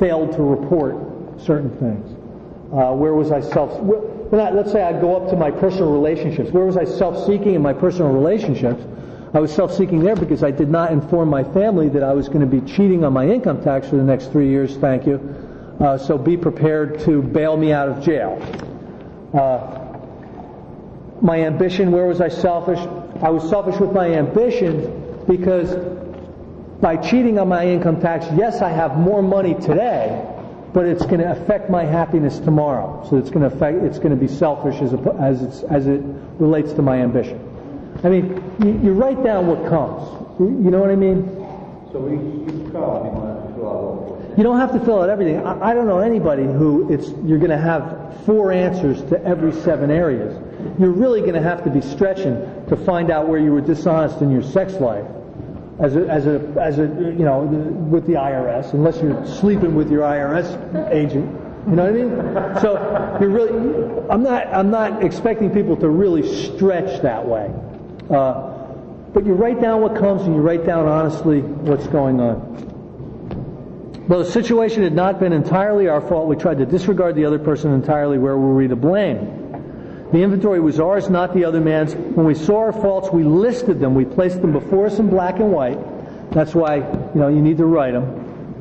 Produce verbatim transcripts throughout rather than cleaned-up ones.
failed to report certain things? Uh, where was I self... Well, let's say I go up to my personal relationships. Where was I self-seeking in my personal relationships? I was self-seeking there because I did not inform my family that I was going to be cheating on my income tax for the next three years, thank you. Uh, so be prepared to bail me out of jail. Uh, my ambition, where was I selfish? I was selfish with my ambition because by cheating on my income tax, yes, I have more money today, but it's going to affect my happiness tomorrow. So it's going to affect. It's going to be selfish as a, as it's, as it relates to my ambition. I mean, you, you write down what comes. You, you know what I mean? So we you call. You don't have to fill out all. You don't have to fill out everything. I, I don't know anybody who it's you're going to have four answers to every seven areas. You're really going to have to be stretching to find out where you were dishonest in your sex life. As a, as a, as a, you know, with the I R S, unless you're sleeping with your I R S agent, you know what I mean? So you're really, I'm not, I'm not expecting people to really stretch that way. Uh, but you write down what comes, and you write down honestly what's going on. Though the situation had not been entirely our fault, we tried to disregard the other person entirely. Where were we to blame? The inventory was ours, not the other man's. When we saw our faults, we listed them. We placed them before us in black and white. That's why, you know, you need to write them.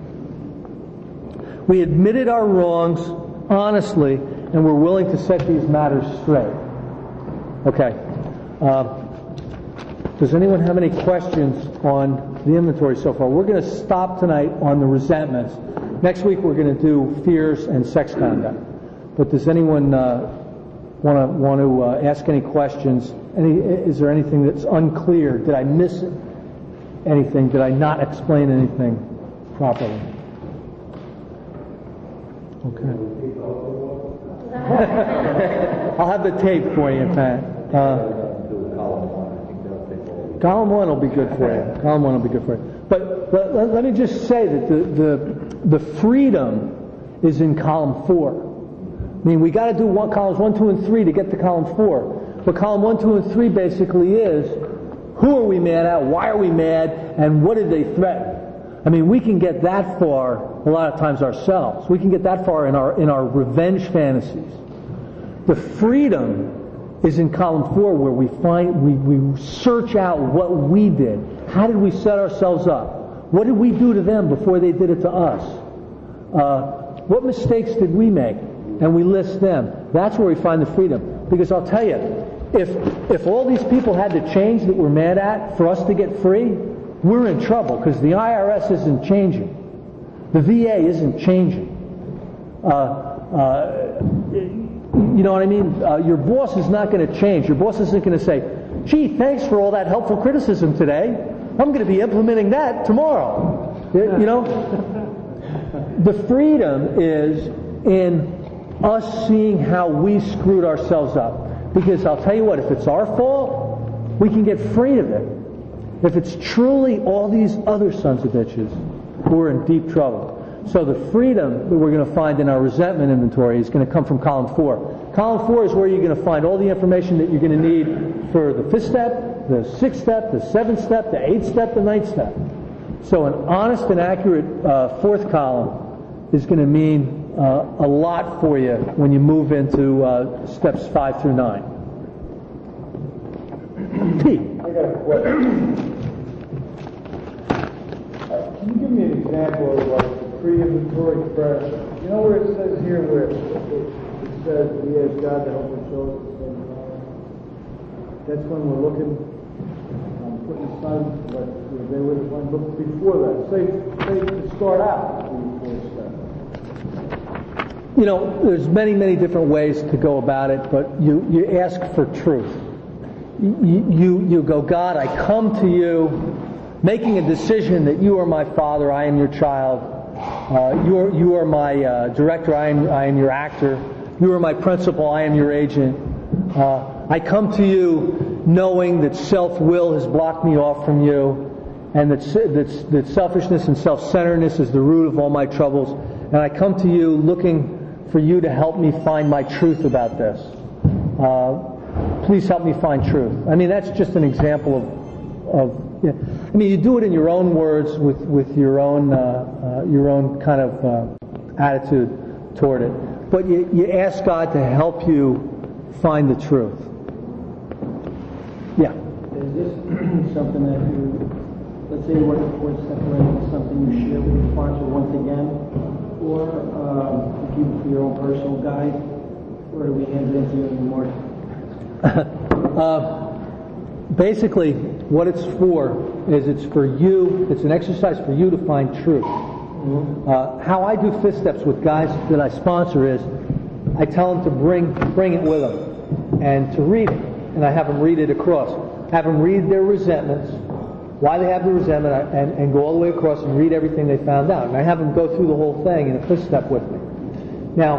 We admitted our wrongs honestly, and we're willing to set these matters straight. Okay. Uh, does anyone have any questions on the inventory so far? We're going to stop tonight on the resentments. Next week we're going to do fears and sex conduct. But does anyone... Uh, Want to want to uh, ask any questions? Any? Is there anything that's unclear? Did I miss anything? Did I not explain anything properly? Okay. I'll have the tape for you, Pat. Uh, column one will be good for you. Column one will be good for you. But let, let me just say that the the the freedom is in column four. I mean, we got to do one, columns one, two, and three to get to column four. But column one, two, and three basically is, who are we mad at, why are we mad, and what did they threaten? I mean, we can get that far a lot of times ourselves. We can get that far in our in our revenge fantasies. The freedom is in column four, where we find we, we search out what we did. How did we set ourselves up? What did we do to them before they did it to us? Uh, what mistakes did we make? And we list them. That's where we find the freedom. Because I'll tell you, if if all these people had to change that we're mad at for us to get free, we're in trouble, because the I R S isn't changing. The V A isn't changing. Uh, uh, you know what I mean? Uh, your boss is not going to change. Your boss isn't going to say, gee, thanks for all that helpful criticism today. I'm going to be implementing that tomorrow. You know? The freedom is in us seeing how we screwed ourselves up. Because I'll tell you what, if it's our fault, we can get free of it. If it's truly all these other sons of bitches, we're in deep trouble. So the freedom that we're going to find in our resentment inventory is going to come from column four. Column four is where you're going to find all the information that you're going to need for the fifth step, the sixth step, the seventh step, the eighth step, the ninth step. So an honest and accurate uh, fourth column is going to mean Uh, a lot for you when you move into uh, steps five through nine. T. I got a question. Uh, can you give me an example of like the pre-inventory prayer? You know where it says here where it, it says we ask God to help us show us the same power? That's when we're looking, um, putting aside what they would have done. But before that, say, say to start out before step. You know, there's many, many different ways to go about it, but you, you ask for truth. You, you, you go, God, I come to you making a decision that you are my father, I am your child. Uh, you are, you are my uh, director, I am, I am your actor. You are my principal, I am your agent. Uh, I come to you knowing that self-will has blocked me off from you, and that, that, that selfishness and self-centeredness is the root of all my troubles. And I come to you looking for you to help me find my truth about this. Uh, please help me find truth. I mean, that's just an example of, of yeah. I mean, you do it in your own words, with with your own uh, uh, your own kind of uh, attitude toward it. But you, you ask God to help you find the truth. Yeah. Is this something that you, let's say you work towards separating something you share with your sponsor once again, or um, you keep it for your own personal guide, or do we hand it into you anymore? uh, basically, what it's for is it's for you, it's an exercise for you to find truth. Mm-hmm. Uh, how I do fifth steps with guys that I sponsor is I tell them to bring bring it with them and to read it. And I have them read it across. Have them read their resentments, why they have the resentment, and, and go all the way across and read everything they found out. And I have them go through the whole thing in a fifth step with me. Now,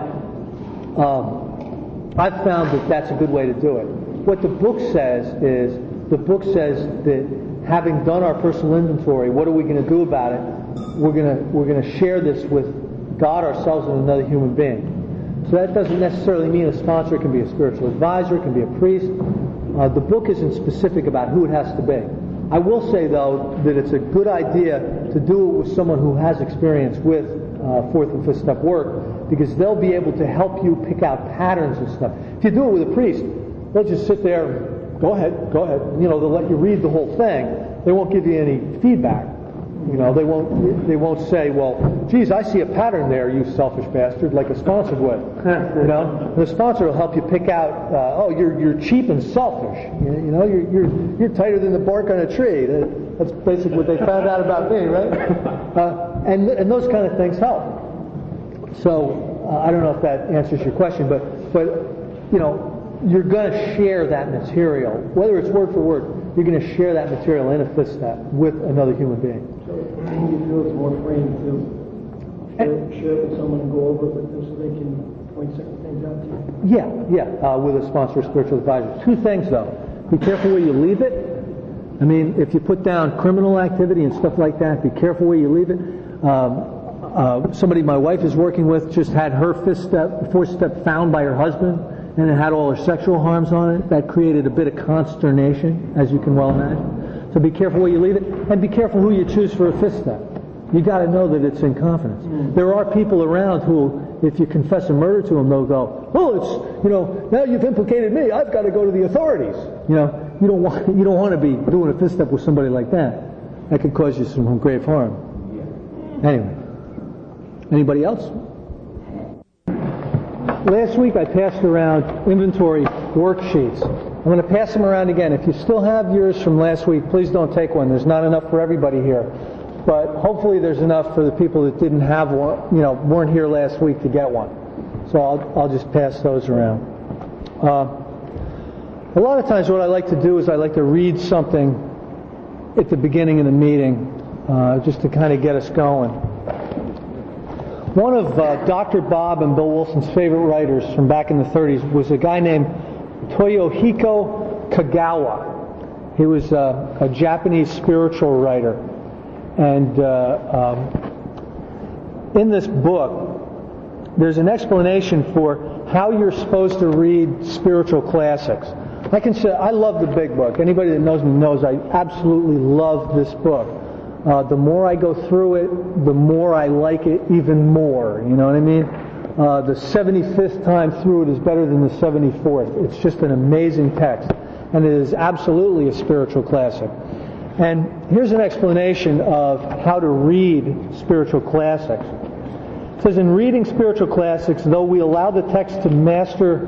um, I've found that that's a good way to do it. What the book says is, the book says that having done our personal inventory, what are we going to do about it? We're going to we're going to share this with God, ourselves, and another human being. So that doesn't necessarily mean a sponsor. It can be a spiritual advisor, it can be a priest. Uh, the book isn't specific about who it has to be. I will say, though, that it's a good idea to do it with someone who has experience with uh, fourth and fifth step work, because they'll be able to help you pick out patterns and stuff. If you do it with a priest, they'll just sit there, go ahead, go ahead. You know, they'll let you read the whole thing. They won't give you any feedback. You know, they won't they won't say, well, geez, I see a pattern there, you selfish bastard, like a sponsor would. You know, the sponsor will help you pick out, uh, oh, you're you're cheap and selfish. You know, you're you're you're tighter than the bark on a tree. That's basically what they found out about me, right? Uh, and and those kind of things help. So uh, I don't know if that answers your question, but but you know, you're going to share that material, whether it's word for word. You're going to share that material in a fifth step with another human being. So you feel it's more freeing to share, share it with someone and go over it with them so they can point certain things out to you? Yeah, yeah, uh, with a sponsor or spiritual advisor. Two things, though. Be careful where you leave it. I mean, if you put down criminal activity and stuff like that, be careful where you leave it. Um, uh, somebody my wife is working with just had her fifth step, fourth step found by her husband, and it had all her sexual harms on it. That created a bit of consternation, as you can well imagine. So be careful where you leave it, and be careful who you choose for a fifth step. You got to know that it's in confidence. Mm. There are people around who, if you confess a murder to them, they'll go, "Oh, it's you know now you've implicated me. I've got to go to the authorities." You know, you don't want you don't want to be doing a fifth step with somebody like that. That could cause you some grave harm. Anyway, anybody else? Last week I passed around inventory worksheets. I'm going to pass them around again. If you still have yours from last week, please don't take one. There's not enough for everybody here. But hopefully there's enough for the people that didn't have one, you know, weren't here last week to get one. So I'll, I'll just pass those around. Uh, a lot of times what I like to do is I like to read something at the beginning of the meeting uh, just to kind of get us going. One of uh, Doctor Bob and Bill Wilson's favorite writers from back in the thirties was a guy named Toyohiko Kagawa. He was uh, a Japanese spiritual writer. And uh, um, in this book, there's an explanation for how you're supposed to read spiritual classics. I can say I love the big book. Anybody that knows me knows I absolutely love this book. Uh, the more I go through it, the more I like it even more. You know what I mean? Uh, the seventy-fifth time through it is better than the seventy-fourth. It's just an amazing text. And it is absolutely a spiritual classic. And here's an explanation of how to read spiritual classics. It says, in reading spiritual classics, though we allow the text to master,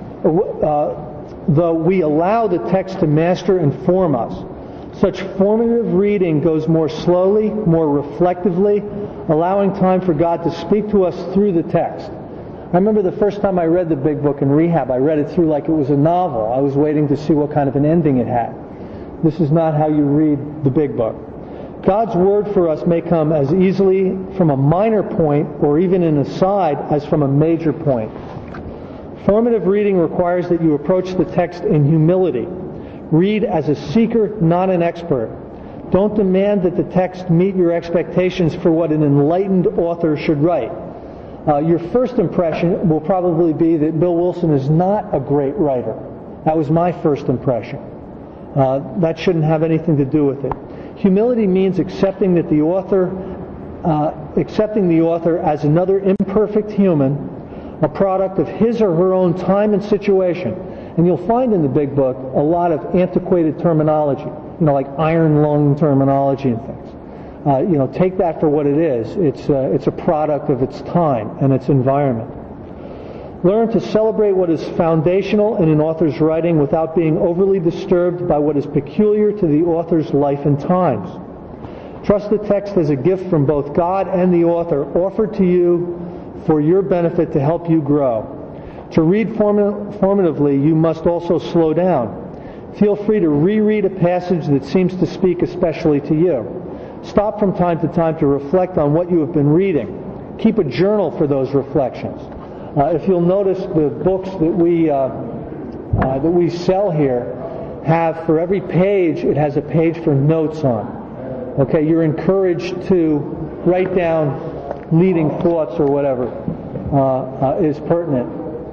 uh, though we allow the text to master and form us, such formative reading goes more slowly, more reflectively, allowing time for God to speak to us through the text. I remember the first time I read the big book in rehab, I read it through like it was a novel. I was waiting to see what kind of an ending it had. This is not how you read the big book. God's word for us may come as easily from a minor point or even an aside as from a major point. Formative reading requires that you approach the text in humility. Read as a seeker, not an expert. Don't demand that the text meet your expectations for what an enlightened author should write. Uh, your first impression will probably be that Bill Wilson is not a great writer. That was my first impression. Uh, that shouldn't have anything to do with it. Humility means accepting that the author uh, accepting the author as another imperfect human, a product of his or her own time and situation. And you'll find in the big book a lot of antiquated terminology, you know, like iron lung terminology and things. Uh, you know, take that for what it is. It's uh, it's a product of its time and its environment. Learn to celebrate what is foundational in an author's writing without being overly disturbed by what is peculiar to the author's life and times. Trust the text as a gift from both God and the author, offered to you for your benefit to help you grow. To read form- formatively, you must also slow down. Feel free to reread a passage that seems to speak especially to you. Stop from time to time to reflect on what you have been reading. Keep a journal for those reflections. Uh, if you'll notice, the books that we uh, uh, that we sell here have, for every page, it has a page for notes on. Okay, you're encouraged to write down leading thoughts or whatever uh, uh, is pertinent.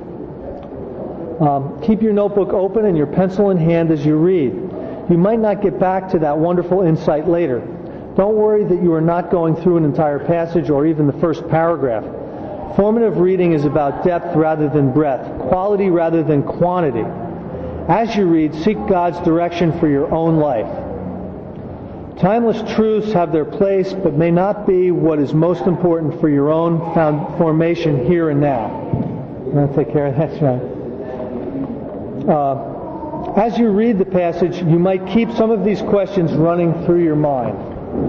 Um, keep your notebook open and your pencil in hand as you read. You might not get back to that wonderful insight later. Don't worry that you are not going through an entire passage or even the first paragraph. Formative reading is about depth rather than breadth, quality rather than quantity. As you read, seek God's direction for your own life. Timeless truths have their place, but may not be what is most important for your own found formation here and now. I'm going to take care of that, right? Uh, as you read the passage, you might keep some of these questions running through your mind.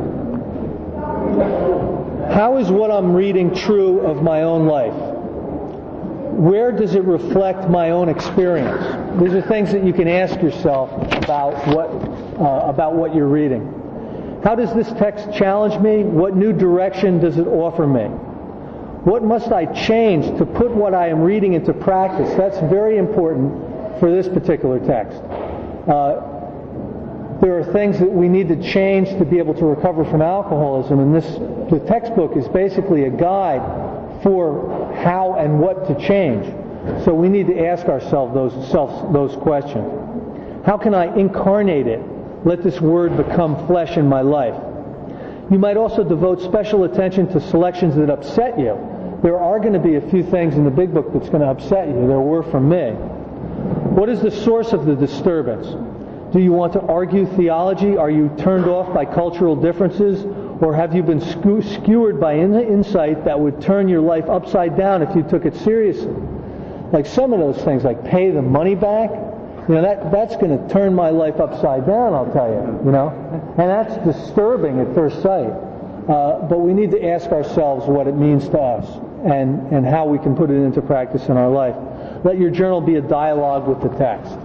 How is what I'm reading true of my own life? Where does it reflect my own experience? These are things that you can ask yourself about what uh, about what you're reading. How does this text challenge me? What new direction does it offer me? What must I change to put what I am reading into practice? That's very important for this particular text. Uh, There are things that we need to change to be able to recover from alcoholism, and this the textbook is basically a guide for how and what to change. So we need to ask ourselves those self, those questions. How can I incarnate it? Let this word become flesh in my life. You might also devote special attention to selections that upset you. There are going to be a few things in the big book that's going to upset you. There were from me. What is the source of the disturbance? Do you want to argue theology? Are you turned off by cultural differences? Or have you been skewered by an insight that would turn your life upside down if you took it seriously? Like some of those things, like pay the money back, you know, that that's going to turn my life upside down, I'll tell you, you know. And that's disturbing at first sight. Uh, but we need to ask ourselves what it means to us and, and how we can put it into practice in our life. Let your journal be a dialogue with the text.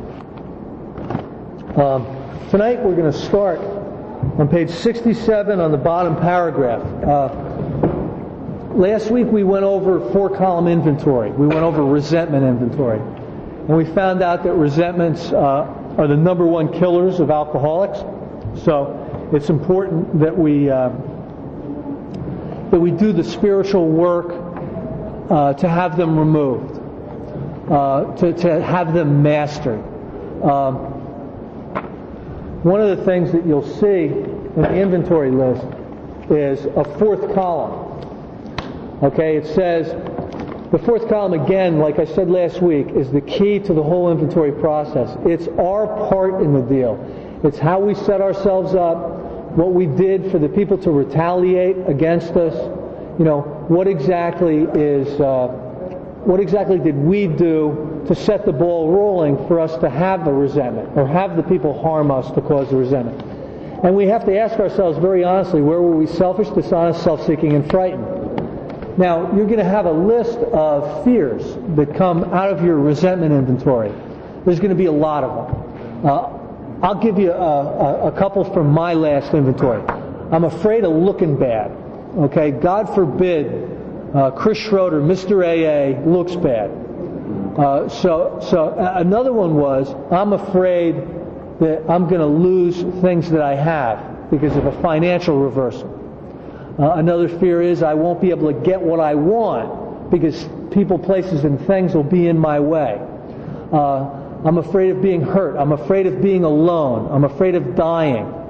Um, tonight we're going to start on page sixty-seven on the bottom paragraph. Uh, last week we went over four-column inventory. We went over resentment inventory. And we found out that resentments uh, are the number one killers of alcoholics. So it's important that we uh, that we do the spiritual work uh, to have them removed, uh, to, to have them mastered. Um, One of the things that you'll see in the inventory list is a fourth column. Okay, it says, the fourth column again, like I said last week, is the key to the whole inventory process. It's our part in the deal. It's how we set ourselves up, what we did for the people to retaliate against us. You know, what exactly is, uh, what exactly did we do to set the ball rolling for us to have the resentment, or have the people harm us to cause the resentment. And we have to ask ourselves very honestly, where were we selfish, dishonest, self-seeking, and frightened? Now, you're going to have a list of fears that come out of your resentment inventory. There's going to be a lot of them. Uh, I'll give you a, a, a couple from my last inventory. I'm afraid of looking bad. Okay, God forbid uh, Chris Schroeder, Mister A A, looks bad. Uh, so, so another one was, I'm afraid that I'm going to lose things that I have because of a financial reversal. Uh, another fear is I won't be able to get what I want because people, places, and things will be in my way. Uh, I'm afraid of being hurt. I'm afraid of being alone. I'm afraid of dying.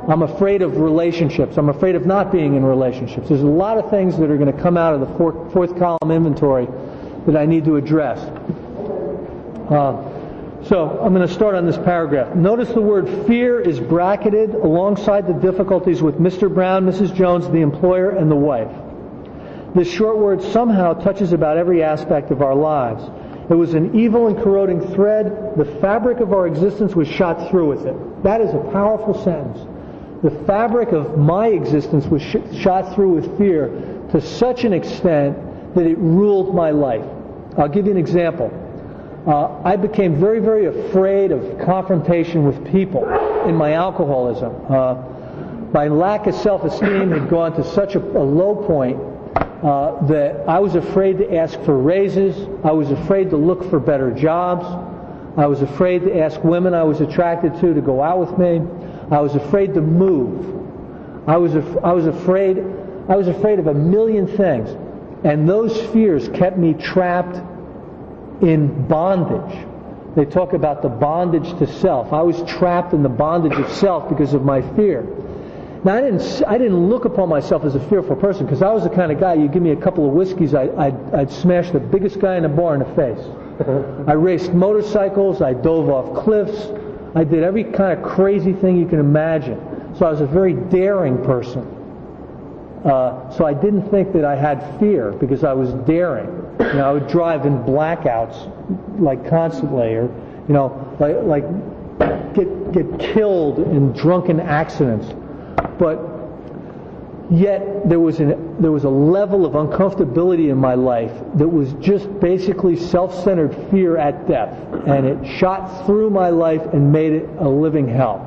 I'm afraid of relationships. I'm afraid of not being in relationships. There's a lot of things that are going to come out of the fourth, fourth column inventory that I need to address. Uh, so I'm going to start on this paragraph. Notice the word fear is bracketed alongside the difficulties with Mister Brown, Missus Jones, the employer, and the wife. This short word somehow touches about every aspect of our lives. It was an evil and corroding thread. The fabric of our existence was shot through with it. That is a powerful sentence. The fabric of my existence was sh- shot through with fear to such an extent that it ruled my life. I'll give you an example. Uh, I became very, very afraid of confrontation with people in my alcoholism. Uh, my lack of self-esteem had gone to such a, a low point uh, that I was afraid to ask for raises. I was afraid to look for better jobs. I was afraid to ask women I was attracted to to go out with me. I was afraid to move. I was af- I was afraid I was afraid of a million things, and those fears kept me trapped in bondage. They talk about the bondage to self. I was trapped in the bondage of self because of my fear. Now, I didn't I didn't look upon myself as a fearful person, because I was the kind of guy, you give me a couple of whiskeys, I, I'd, I'd smash the biggest guy in the bar in the face. I raced motorcycles, I dove off cliffs, I did every kind of crazy thing you can imagine. So I was a very daring person. Uh, so I didn't think that I had fear because I was daring. You know, I would drive in blackouts like constantly, or you know, like like get get killed in drunken accidents. But yet there was an there was a level of uncomfortability in my life that was just basically self-centered fear at depth, and it shot through my life and made it a living hell.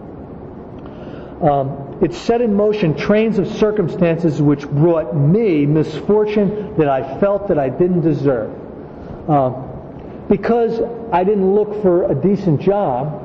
Um, it set in motion trains of circumstances which brought me misfortune that I felt that I didn't deserve. Uh, because I didn't look for a decent job,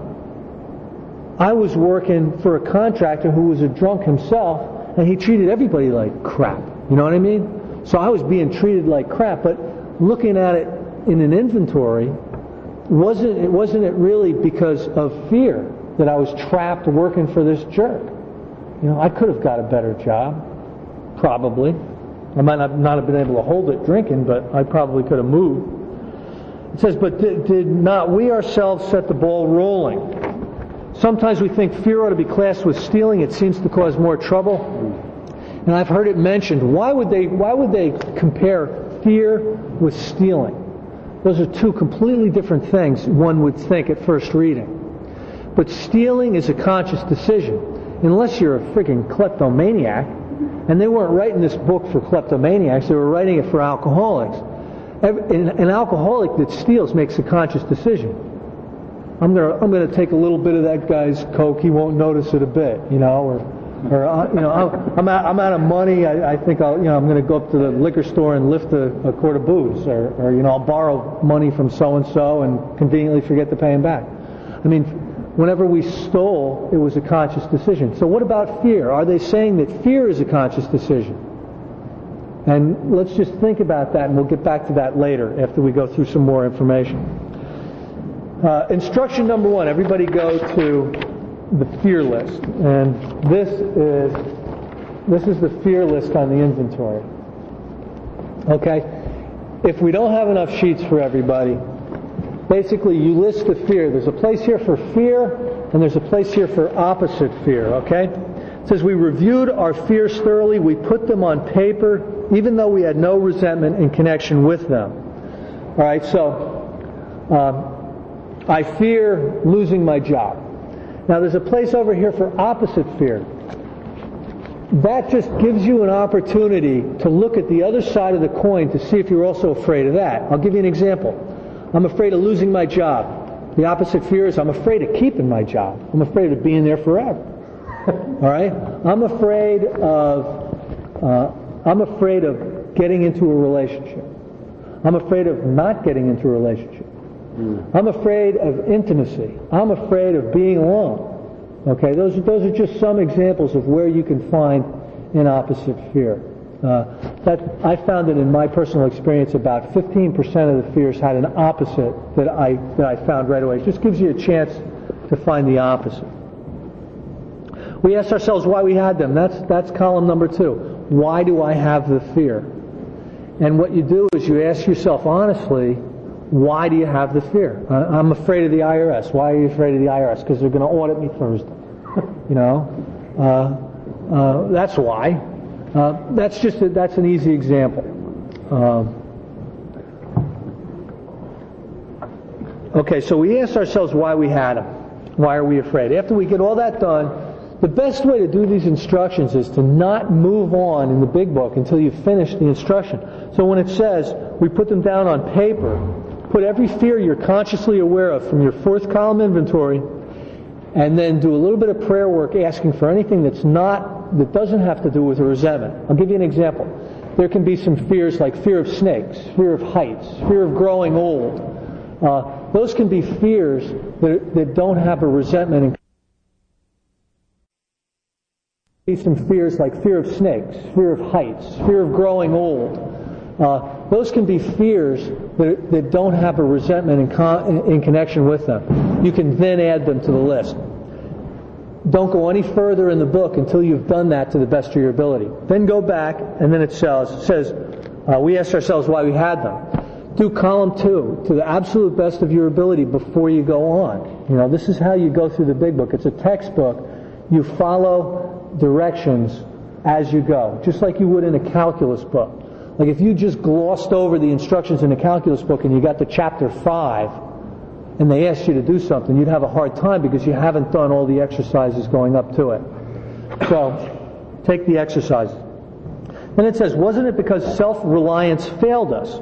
I was working for a contractor who was a drunk himself, and he treated everybody like crap. You know what I mean? So I was being treated like crap, but looking at it in an inventory, wasn't it wasn't it really because of fear that I was trapped working for this jerk? You know, I could have got a better job, probably. I might not, not have been able to hold it drinking, but I probably could have moved. It says, but did, did not we ourselves set the ball rolling? Sometimes we think fear ought to be classed with stealing. It seems to cause more trouble. And I've heard it mentioned. Why would they, why would they compare fear with stealing? Those are two completely different things, one would think at first reading. But stealing is a conscious decision. Unless you're a freaking kleptomaniac, and they weren't writing this book for kleptomaniacs, they were writing it for alcoholics. An alcoholic that steals makes a conscious decision. I'm gonna I'm gonna take a little bit of that guy's coke. He won't notice it a bit, you know, or or uh, you know I'm out I'm out of money. I, I think I'll you know I'm gonna go up to the liquor store and lift a, a quart of booze, or or you know I'll borrow money from so and so and conveniently forget to pay him back. I mean, whenever we stole, it was a conscious decision. So what about fear? Are they saying that fear is a conscious decision? And let's just think about that, and we'll get back to that later after we go through some more information. Uh, instruction number one, everybody go to the fear list. And this is this is the fear list on the inventory. Okay? If we don't have enough sheets for everybody, basically, you list the fear. There's a place here for fear, and there's a place here for opposite fear, okay? It says we reviewed our fears thoroughly. We put them on paper, even though we had no resentment in connection with them. All right, so um, I fear losing my job. Now, there's a place over here for opposite fear. That just gives you an opportunity to look at the other side of the coin to see if you're also afraid of that. I'll give you an example. I'm afraid of losing my job. The opposite fear is I'm afraid of keeping my job. I'm afraid of being there forever. All right? I'm afraid of uh, I'm afraid of getting into a relationship. I'm afraid of not getting into a relationship. Mm. I'm afraid of intimacy. I'm afraid of being alone. Okay? Those are, those are just some examples of where you can find an opposite fear. Uh, that I found that in my personal experience, about fifteen percent of the fears had an opposite that I that I found right away. It just gives you a chance to find the opposite. We asked ourselves why we had them. That's, that's column number two. Why do I have the fear? And what you do is you ask yourself honestly, why do you have the fear? I'm afraid of the I R S. Why are you afraid of the I R S? Because they're going to audit me Thursday. You know, uh, uh, that's why. Uh, that's just a, that's an easy example. Um, okay, so we asked ourselves why we had them. Why are we afraid? After we get all that done, the best way to do these instructions is to not move on in the big book until you finish the instruction. So when it says we put them down on paper, put every fear you're consciously aware of from your fourth column inventory, and then do a little bit of prayer work asking for anything that's not, that doesn't have to do with a resentment. I'll give you an example. There can be some fears like fear of snakes, fear of heights, fear of growing old. Uh, those can be fears that, that don't have a resentment. Some fears like fear of snakes, fear of heights, fear of growing old. Uh, those can be fears that, that don't have a resentment in, con- in connection with them. You can then add them to the list. Don't go any further in the book until you've done that to the best of your ability. Then go back, and then it says, it says uh, we asked ourselves why we had them. Do column two to the absolute best of your ability before you go on. You know, this is how you go through the big book. It's a textbook. You follow directions as you go, just like you would in a calculus book. Like if you just glossed over the instructions in a calculus book and you got to chapter five and they asked you to do something, you'd have a hard time because you haven't done all the exercises going up to it. So, take the exercises. Then it says, wasn't it because self-reliance failed us?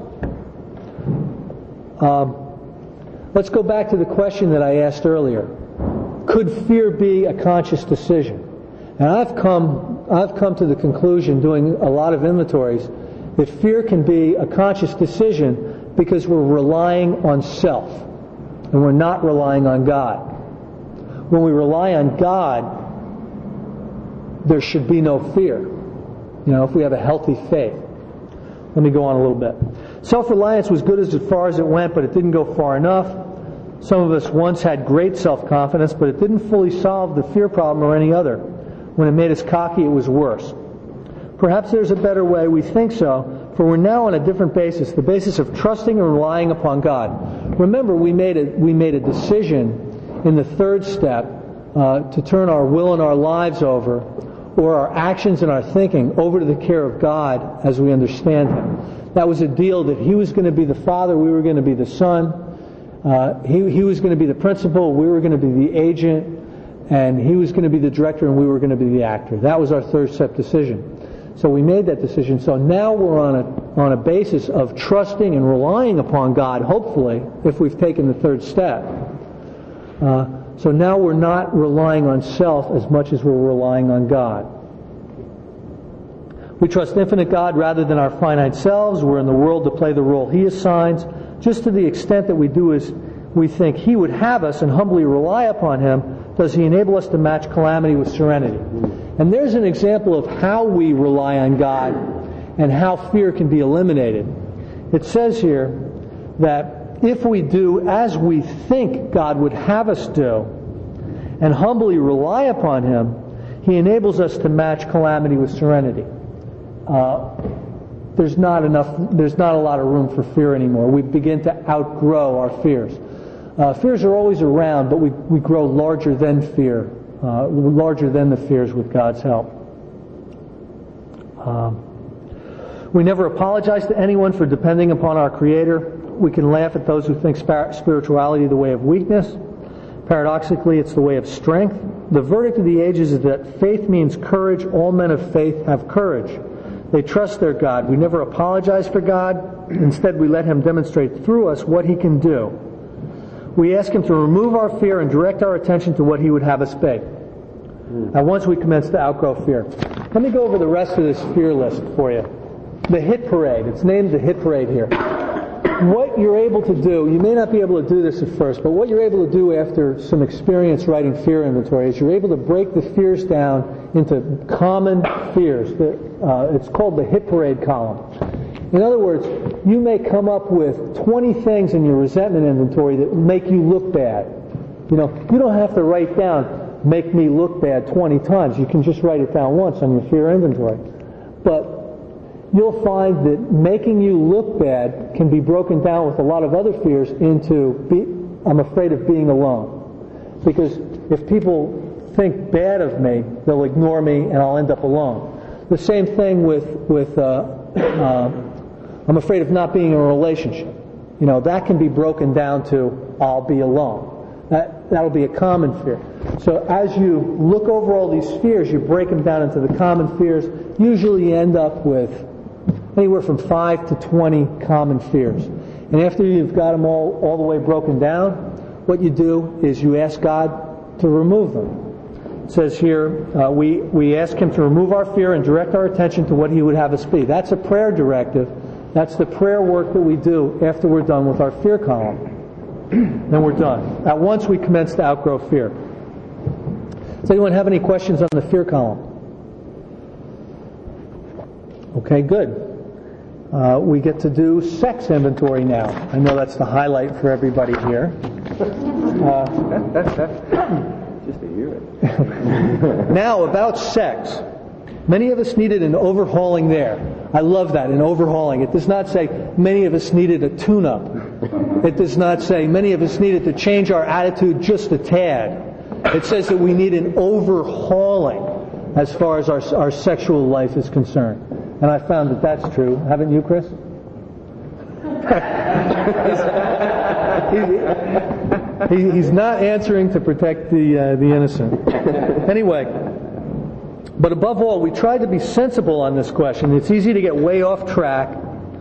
Um, let's go back to the question that I asked earlier. Could fear be a conscious decision? And I've come, I've come to the conclusion, doing a lot of inventories, that fear can be a conscious decision because we're relying on self and we're not relying on God. When we rely on God, there should be no fear. You know, if we have a healthy faith. Let me go on a little bit. Self-reliance was good as far as it went, but it didn't go far enough. Some of us once had great self-confidence, but it didn't fully solve the fear problem or any other. When it made us cocky, it was worse. Perhaps there's a better way. We think so, for we're now on a different basis, the basis of trusting and relying upon God. Remember, we made a, we made a decision in the third step uh, to turn our will and our lives over, or our actions and our thinking, over to the care of God as we understand Him. That was a deal that He was going to be the Father, we were going to be the Son. Uh, he, he was going to be the principal, we were going to be the agent, and He was going to be the director, and we were going to be the actor. That was our third step decision. So we made that decision. So now we're on a on a basis of trusting and relying upon God, hopefully, if we've taken the third step. Uh, so now we're not relying on self as much as we're relying on God. We trust infinite God rather than our finite selves. We're in the world to play the role He assigns. Just to the extent that we do as we think He would have us and humbly rely upon Him, does He enable us to match calamity with serenity. And there's an example of how we rely on God and how fear can be eliminated. It says here that if we do as we think God would have us do and humbly rely upon Him, He enables us to match calamity with serenity. Uh, there's not enough, there's not a lot of room for fear anymore. We begin to outgrow our fears. Uh, fears are always around, but we, we grow larger than fear. Uh, larger than the fears with God's help. Um, we never apologize to anyone for depending upon our Creator. We can laugh at those who think spirituality is the way of weakness. Paradoxically, it's the way of strength. The verdict of the ages is that faith means courage. All men of faith have courage. They trust their God. We never apologize for God. Instead, we let Him demonstrate through us what He can do. We ask Him to remove our fear and direct our attention to what He would have us be. Now, once we commence to outgrow fear. Let me go over the rest of this fear list for you. The hit parade. It's named the hit parade here. What you're able to do, you may not be able to do this at first, but what you're able to do after some experience writing fear inventory is you're able to break the fears down into common fears. The, uh, it's called the hit parade column. In other words, you may come up with twenty things in your resentment inventory that make you look bad. You know, you don't have to write down, make me look bad twenty times. You can just write it down once on your fear inventory. But you'll find that making you look bad can be broken down with a lot of other fears into, be, I'm afraid of being alone. Because if people think bad of me, they'll ignore me and I'll end up alone. The same thing with, with uh, uh, I'm afraid of not being in a relationship. You know, that can be broken down to, I'll be alone. That, that'll be a common fear. So as you look over all these fears, you break them down into the common fears. Usually you end up with anywhere from five to twenty common fears. And after you've got them all, all the way broken down, what you do is you ask God to remove them. It says here, uh, we, we ask Him to remove our fear and direct our attention to what He would have us be. That's a prayer directive. That's the prayer work that we do after we're done with our fear column. Then we're done. At once we commence to outgrow fear. Does anyone have any questions on the fear column? Okay, good. Uh, we get to do sex inventory now. I know that's the highlight for everybody here. Uh, Just to hear it. Now, about sex. Many of us needed an overhauling there. I love that, an overhauling. It does not say many of us needed a tune-up. It does not say many of us needed to change our attitude just a tad. It says that we need an overhauling as far as our, our sexual life is concerned. And I found that that's true. Haven't you, Chris? he's, he, he's not answering to protect the uh, the innocent. Anyway, but above all, we tried to be sensible on this question. It's easy to get way off track.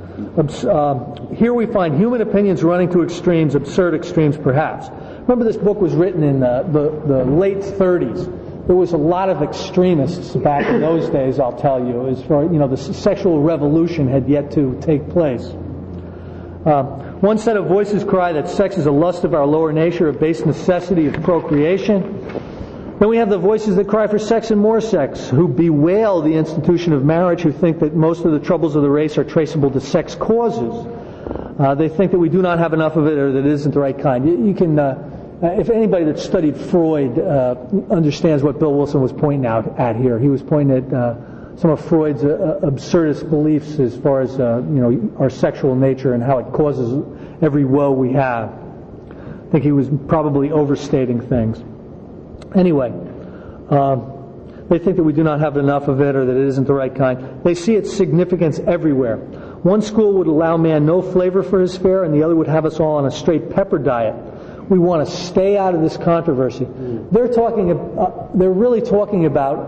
Uh, here we find human opinions running to extremes, absurd extremes perhaps. Remember, this book was written in uh, the, the late thirties. There was a lot of extremists back in those days, I'll tell you, as far, you know, the sexual revolution had yet to take place. Uh, one set of voices cry that sex is a lust of our lower nature, a base necessity of procreation. Then we have the voices that cry for sex and more sex, who bewail the institution of marriage, who think that most of the troubles of the race are traceable to sex causes. Uh, they think that we do not have enough of it, or that it isn't the right kind. You, you can, uh, uh, if anybody that studied Freud uh, understands what Bill Wilson was pointing out at here, he was pointing at uh, some of Freud's uh, absurdist beliefs as far as uh, you know our sexual nature and how it causes every woe we have. I think he was probably overstating things. Anyway, um, they think that we do not have enough of it or that it isn't the right kind. They see its significance everywhere. One school would allow man no flavor for his fare, and the other would have us all on a straight pepper diet. We want to stay out of this controversy. Mm. They're talking. Uh, they're really talking about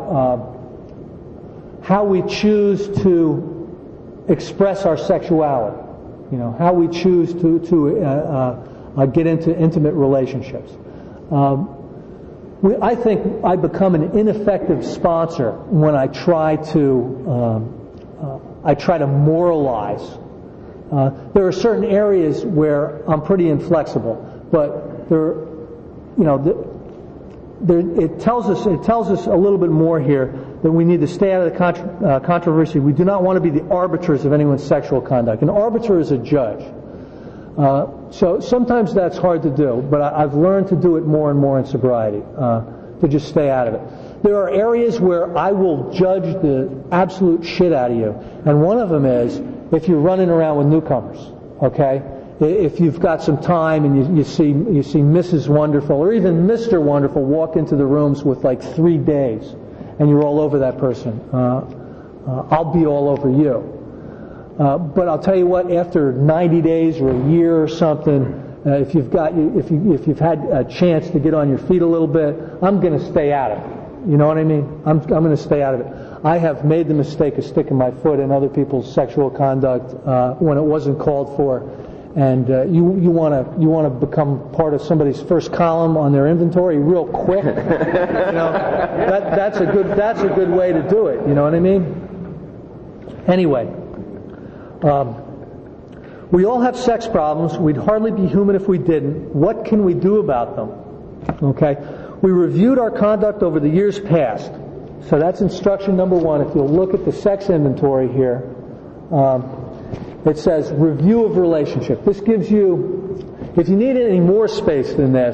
uh, how we choose to express our sexuality. You know, how we choose to to uh, uh, get into intimate relationships. Um, We, I think I become an ineffective sponsor when I try to um, uh, I try to moralize. Uh, there are certain areas where I'm pretty inflexible, but there, you know, the, there, it tells us it tells us a little bit more here that we need to stay out of the contra- uh, controversy. We do not want to be the arbiters of anyone's sexual conduct. An arbiter is a judge. Uh, so sometimes that's hard to do, but I, I've learned to do it more and more in sobriety, uh, to just stay out of it. There are areas where I will judge the absolute shit out of you, and one of them is if you're running around with newcomers, okay? If you've got some time and you, you see you see Missus Wonderful or even Mister Wonderful walk into the rooms with like three days, and you're all over that person, uh, uh, I'll be all over you. Uh, but I'll tell you what, after ninety days or a year or something, uh, if you've got, if you if you've had a chance to get on your feet a little bit, I'm going to stay out of it. You know what I mean? I'm I'm going to stay out of it. I have made the mistake of sticking my foot in other people's sexual conduct uh, when it wasn't called for, and uh, you you want to you want to become part of somebody's first column on their inventory real quick. You know, that that's a good that's a good way to do it. You know what I mean? Anyway. Um, we all have sex problems. We'd hardly be human if we didn't. What can we do about them? Okay. We reviewed our conduct over the years past. So that's instruction number one. If you'll look at the sex inventory here, um, it says review of relationship. This gives you, if you need any more space than this,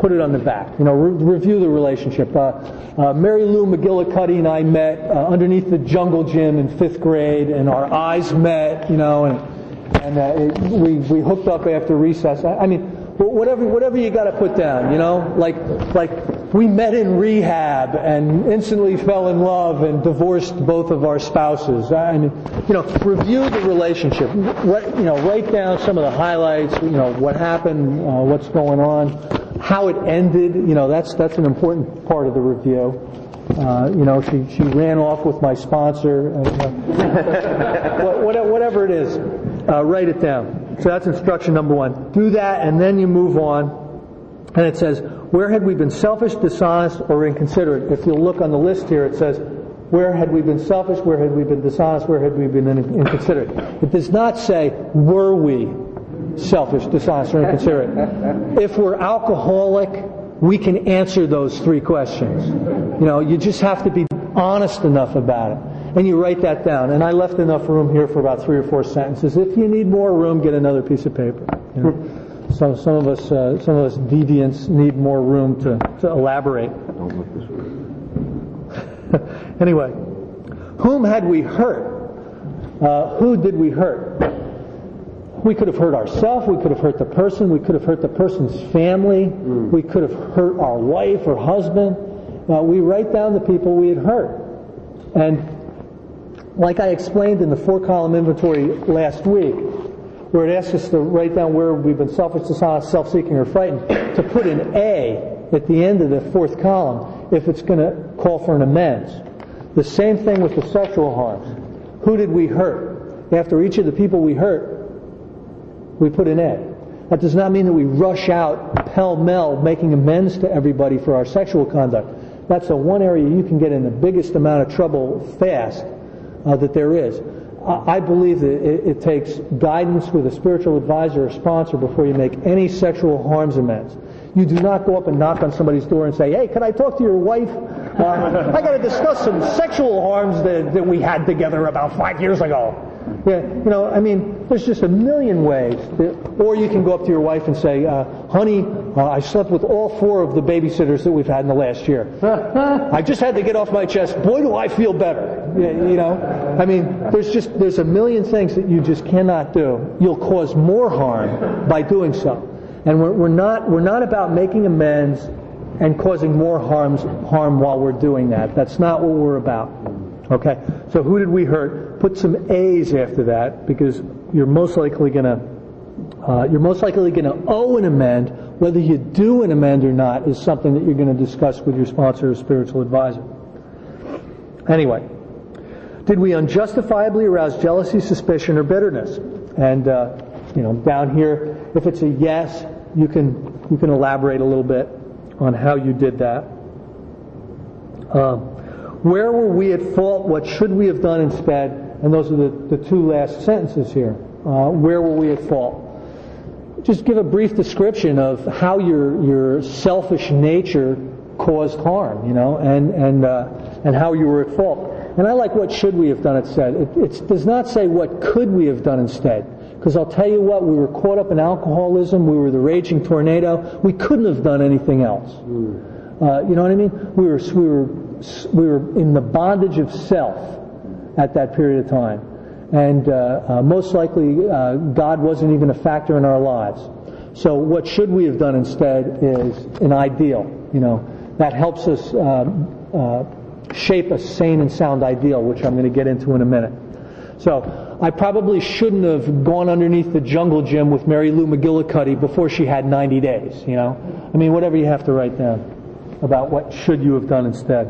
put it on the back. You know, re- review the relationship. Uh, uh, Mary Lou McGillicuddy and I met uh, underneath the jungle gym in fifth grade, and our eyes met. You know, and and uh, it, we we hooked up after recess. I, I mean, whatever whatever you got to put down. You know, like like we met in rehab and instantly fell in love and divorced both of our spouses. I mean, you know, review the relationship. Write, you know, write down some of the highlights. You know, what happened, uh, what's going on, how it ended. You know, that's that's an important part of the review. Uh, you know, she she ran off with my sponsor. And, uh, whatever it is, uh, write it down. So that's instruction number one. Do that, and then you move on. And it says, where had we been selfish, dishonest, or inconsiderate? If you'll look on the list here, it says, where had we been selfish, where had we been dishonest, where had we been inconsiderate? It does not say, were we selfish, dishonest, or inconsiderate. If we're alcoholic, we can answer those three questions. You know, you just have to be honest enough about it. And you write that down. And I left enough room here for about three or four sentences. If you need more room, get another piece of paper. You know? So some of us, uh, some of us deviants need more room to, to elaborate. Anyway, whom had we hurt? Uh, who did we hurt? We could have hurt ourselves. We could have hurt the person. We could have hurt the person's family. Mm. We could have hurt our wife or husband. Uh, we write down the people we had hurt. And like I explained in the four-column inventory last week, where it asks us to write down where we've been selfish, dishonest, self-seeking, or frightened, to put an A at the end of the fourth column if it's going to call for an amends. The same thing with the sexual harms. Who did we hurt? After each of the people we hurt, we put an A. That does not mean that we rush out pell-mell making amends to everybody for our sexual conduct. That's the one area you can get in the biggest amount of trouble fast uh, that there is. I believe that it, it takes guidance with a spiritual advisor or sponsor before you make any sexual harms amends. You do not go up and knock on somebody's door and say, hey, can I talk to your wife? Uh, I got to discuss some sexual harms that, that we had together about five years ago. Yeah, you know, I mean, there's just a million ways. That, or you can go up to your wife and say, uh, honey, uh, I slept with all four of the babysitters that we've had in the last year. I just had to get off my chest. Boy, do I feel better. Yeah, you know, I mean, there's just, there's a million things that you just cannot do. You'll cause more harm by doing so. And we're, we're not, we're not about making amends and causing more harms, harm while we're doing that. That's not what we're about. Okay? So who did we hurt? Put some A's after that, because you're most likely gonna, uh, you're most likely gonna owe an amend. Whether you do an amend or not is something that you're gonna discuss with your sponsor or spiritual advisor. Anyway, did we unjustifiably arouse jealousy, suspicion, or bitterness? And uh, you know, down here, if it's a yes, you can you can elaborate a little bit on how you did that. Um, where were we at fault? What should we have done instead? And those are the, the two last sentences here. Uh, where were we at fault? Just give a brief description of how your your selfish nature caused harm, you know, and and uh, and how you were at fault. And I like what should we have done instead. It, it does not say what could we have done instead. Because I'll tell you what, we were caught up in alcoholism, we were the raging tornado, we couldn't have done anything else. Uh, you know what I mean? We were we were we were in the bondage of self at that period of time, and uh, uh, most likely uh, God wasn't even a factor in our lives. So what should we have done instead is an ideal. You know, that helps us uh, uh, shape a sane and sound ideal, which I'm going to get into in a minute. So I probably shouldn't have gone underneath the jungle gym with Mary Lou McGillicuddy before she had ninety days, you know. I mean, whatever you have to write down about what should you have done instead.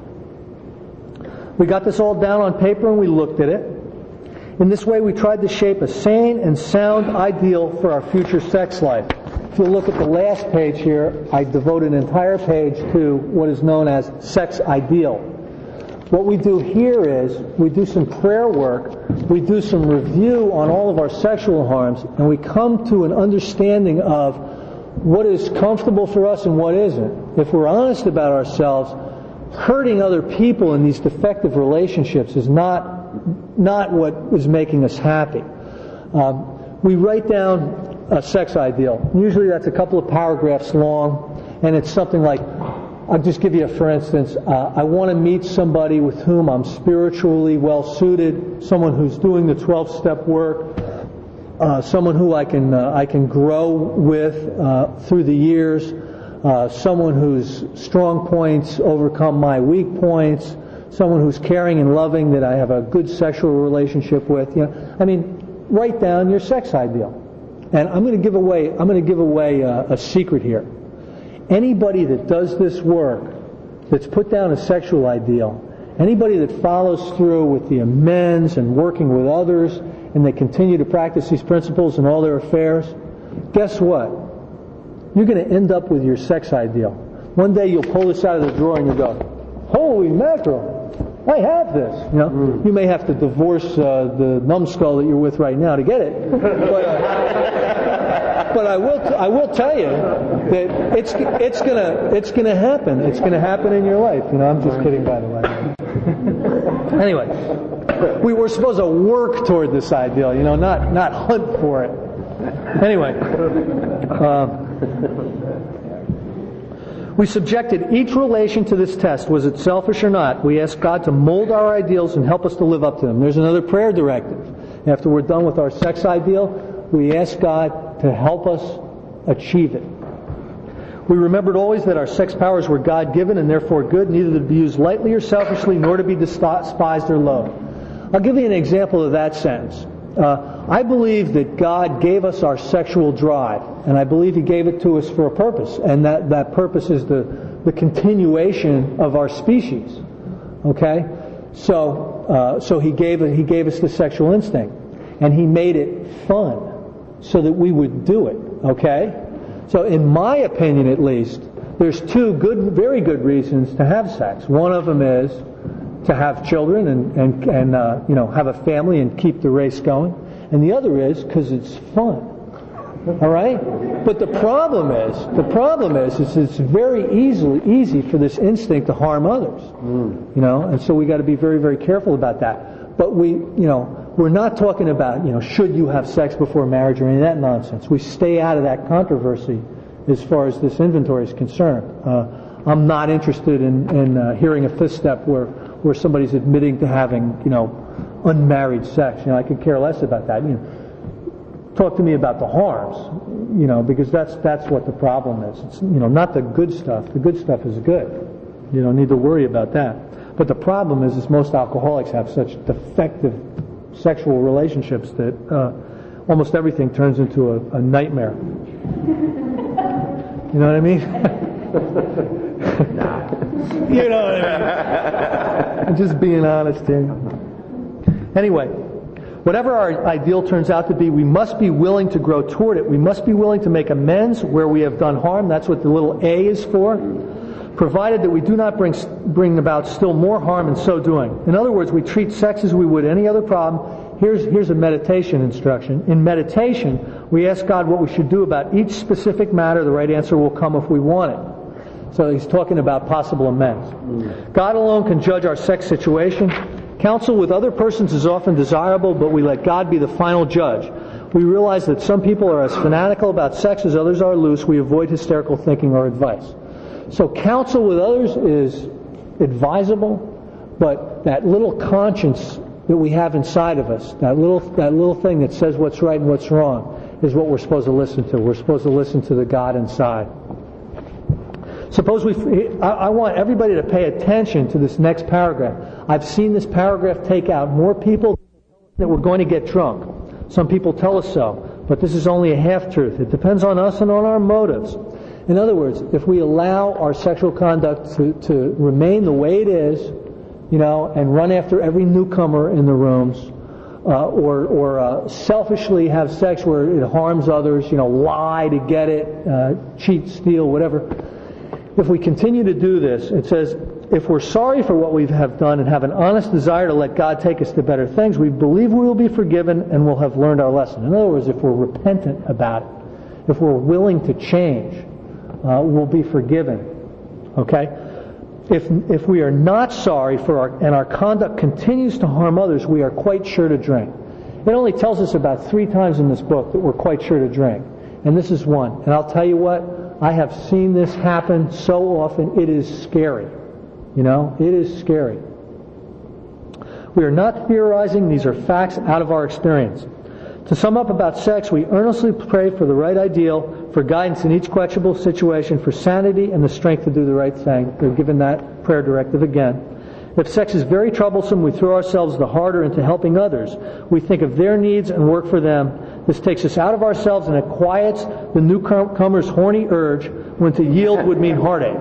We got this all down on paper and we looked at it. In this way, we tried to shape a sane and sound ideal for our future sex life. If you look at the last page here, I devote an entire page to what is known as sex ideal. What we do here is we do some prayer work, we do some review on all of our sexual harms, and we come to an understanding of what is comfortable for us and what isn't. If we're honest about ourselves, hurting other people in these defective relationships is not not what is making us happy. Um, we write down a sex ideal. Usually that's a couple of paragraphs long. and it's something like, I'll just give you a for instance, uh, I want to meet somebody with whom I'm spiritually well suited, someone who's doing the twelve-step work, uh, someone who I can uh, I can grow with uh, through the years, uh, someone whose strong points overcome my weak points, someone who's caring and loving that I have a good sexual relationship with. You know, I mean, write down your sex ideal. And I'm going to give away I'm going to give away a, a secret here. Anybody that does this work, that's put down a sexual ideal, anybody that follows through with the amends and working with others, and they continue to practice these principles in all their affairs, guess what? You're going to end up with your sex ideal. One day you'll pull this out of the drawer and you'll go, holy mackerel, I have this. You know, mm. You may have to divorce uh, the numbskull that you're with right now to get it. But, uh, but I will, t- I will tell you that it's it's gonna it's gonna happen. It's gonna happen in your life. You know, I'm just kidding, by the way. Anyway, we were supposed to work toward this ideal. You know, not not hunt for it. Anyway. Uh, We subjected each relation to this test. Was it selfish or not? We asked God to mold our ideals and help us to live up to them. There's another prayer directive. After we're done with our sex ideal, we ask God to help us achieve it. We remembered always that our sex powers were God-given and therefore good, neither to be used lightly or selfishly, nor to be despised or loathed. I'll give you an example of that sentence. Uh, I believe that God gave us our sexual drive, and I believe He gave it to us for a purpose, and that, that purpose is the, the continuation of our species. Okay? So uh, so He gave it, He gave us the sexual instinct, and He made it fun so that we would do it. Okay? So in my opinion, at least, there's two good, very good reasons to have sex. One of them is to have children and, and, and uh, you know, have a family and keep the race going. And the other is because it's fun. All right? But the problem is, the problem is, is it's very easily easy for this instinct to harm others. Mm. You know, and so we got to be very, very careful about that. But we, you know, we're not talking about, you know, should you have sex before marriage or any of that nonsense. We stay out of that controversy as far as this inventory is concerned. Uh, I'm not interested in, in uh, hearing a fifth step where where somebody's admitting to having, you know, unmarried sex. You know, I could care less about that. You know, talk to me about the harms, you know, because that's that's what the problem is. It's, you know, not the good stuff. The good stuff is good. You don't need to worry about that. But the problem is, is most alcoholics have such defective sexual relationships that uh, almost everything turns into a, a nightmare. You know what I mean? You know what I mean? I'm just being honest here. Anyway, whatever our ideal turns out to be, we must be willing to grow toward it. We must be willing to make amends where we have done harm. That's what the little A is for. Provided that we do not bring bring about still more harm in so doing. In other words, we treat sex as we would any other problem. Here's, here's a meditation instruction. In meditation, we ask God what we should do about each specific matter. The right answer will come if we want it. So he's talking about possible amends. Mm. God alone can judge our sex situation. Counsel with other persons is often desirable, but we let God be the final judge. We realize that some people are as fanatical about sex as others are loose. We avoid hysterical thinking or advice. So counsel with others is advisable, but that little conscience that we have inside of us, that little that little thing that says what's right and what's wrong, is what we're supposed to listen to. We're supposed to listen to the God inside. Suppose we, I, I want everybody to pay attention to this next paragraph. I've seen this paragraph take out more people that we're going to get drunk. Some people tell us so, but this is only a half-truth. It depends on us and on our motives. In other words, if we allow our sexual conduct to, to remain the way it is, you know, and run after every newcomer in the rooms, uh, or, or uh, selfishly have sex where it harms others, you know, lie to get it, uh, cheat, steal, whatever. If we continue to do this, it says, if we're sorry for what we have done and have an honest desire to let God take us to better things, we believe we will be forgiven and will have learned our lesson. In other words, if we're repentant about it, if we're willing to change, uh, we'll be forgiven. Okay? If if we are not sorry for our and our conduct continues to harm others, we are quite sure to drink. It only tells us about three times in this book that we're quite sure to drink. And this is one. And I'll tell you what, I have seen this happen so often. It is scary. You know, it is scary. We are not theorizing. These are facts out of our experience. To sum up about sex, we earnestly pray for the right ideal, for guidance in each questionable situation, for sanity and the strength to do the right thing. We're given that prayer directive again. If sex is very troublesome, we throw ourselves the harder into helping others. We think of their needs and work for them. This takes us out of ourselves and it quiets the newcomer's horny urge when to yield would mean heartache.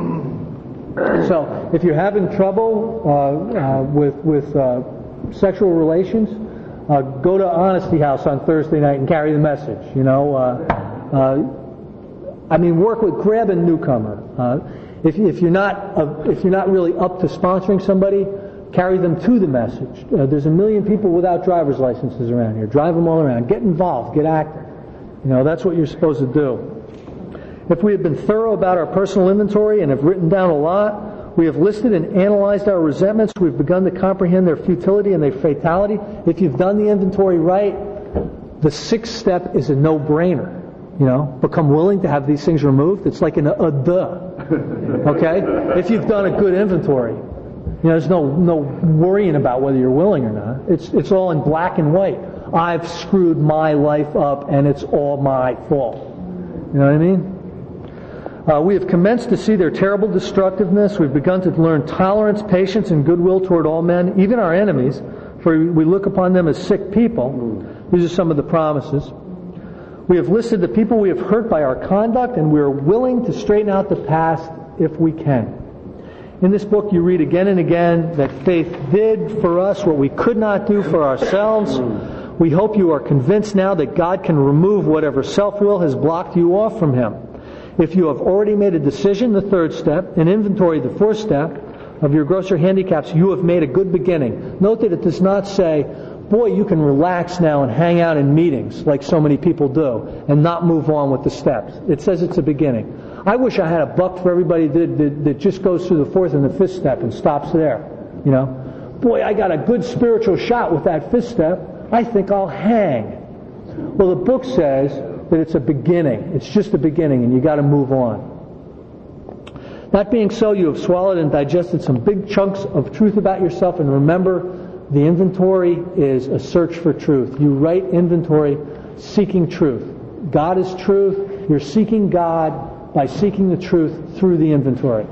So, if you're having trouble uh, uh, with with uh, sexual relations, uh, go to Honesty House on Thursday night and carry the message. You know, uh, uh, I mean, work with grab a newcomer. Uh, if if you're not uh, if you're not really up to sponsoring somebody, carry them to the message. Uh, there's a million people without driver's licenses around here. Drive them all around. Get involved. Get active. You know, that's what you're supposed to do. If we have been thorough about our personal inventory and have written down a lot, we have listed and analyzed our resentments, we've begun to comprehend their futility and their fatality. If you've done the inventory right, the sixth step is a no-brainer. You know, become willing to have these things removed. It's like an a duh. Okay? If you've done a good inventory. You know, there's no no worrying about whether you're willing or not. It's it's all in black and white. I've screwed my life up and it's all my fault. You know what I mean? Uh, we have commenced to see their terrible destructiveness. We've begun to learn tolerance, patience, and goodwill toward all men, even our enemies, for we look upon them as sick people. These are some of the promises. We have listed the people we have hurt by our conduct, and we are willing to straighten out the past if we can. In this book you read again and again that faith did for us what we could not do for ourselves. We hope you are convinced now that God can remove whatever self-will has blocked you off from Him. If you have already made a decision, the third step, an inventory, the fourth step, of your grosser handicaps, you have made a good beginning. Note that it does not say, boy, you can relax now and hang out in meetings like so many people do and not move on with the steps. It says it's a beginning. I wish I had a buck for everybody that, that, that just goes through the fourth and the fifth step and stops there. You know, boy, I got a good spiritual shot with that fifth step. I think I'll hang. Well, the book says that it's a beginning. It's just a beginning, and you got to move on. That being so, you have swallowed and digested some big chunks of truth about yourself, and remember, the inventory is a search for truth. You write inventory seeking truth. God is truth. You're seeking God by seeking the truth through the inventory.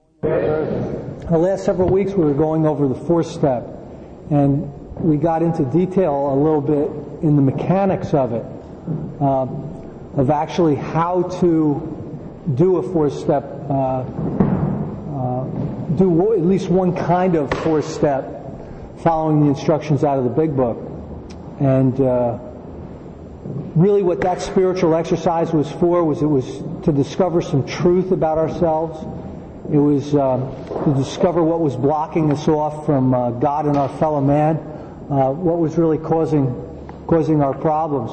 The last several weeks we were going over the fourth step, and we got into detail a little bit in the mechanics of it, uh, of actually how to do a fourth step, uh, uh, do at least one kind of fourth step, following the instructions out of the Big Book. And uh, really what that spiritual exercise was for was it was to discover some truth about ourselves. It was uh, to discover what was blocking us off from uh, God and our fellow man, uh, what was really causing causing our problems.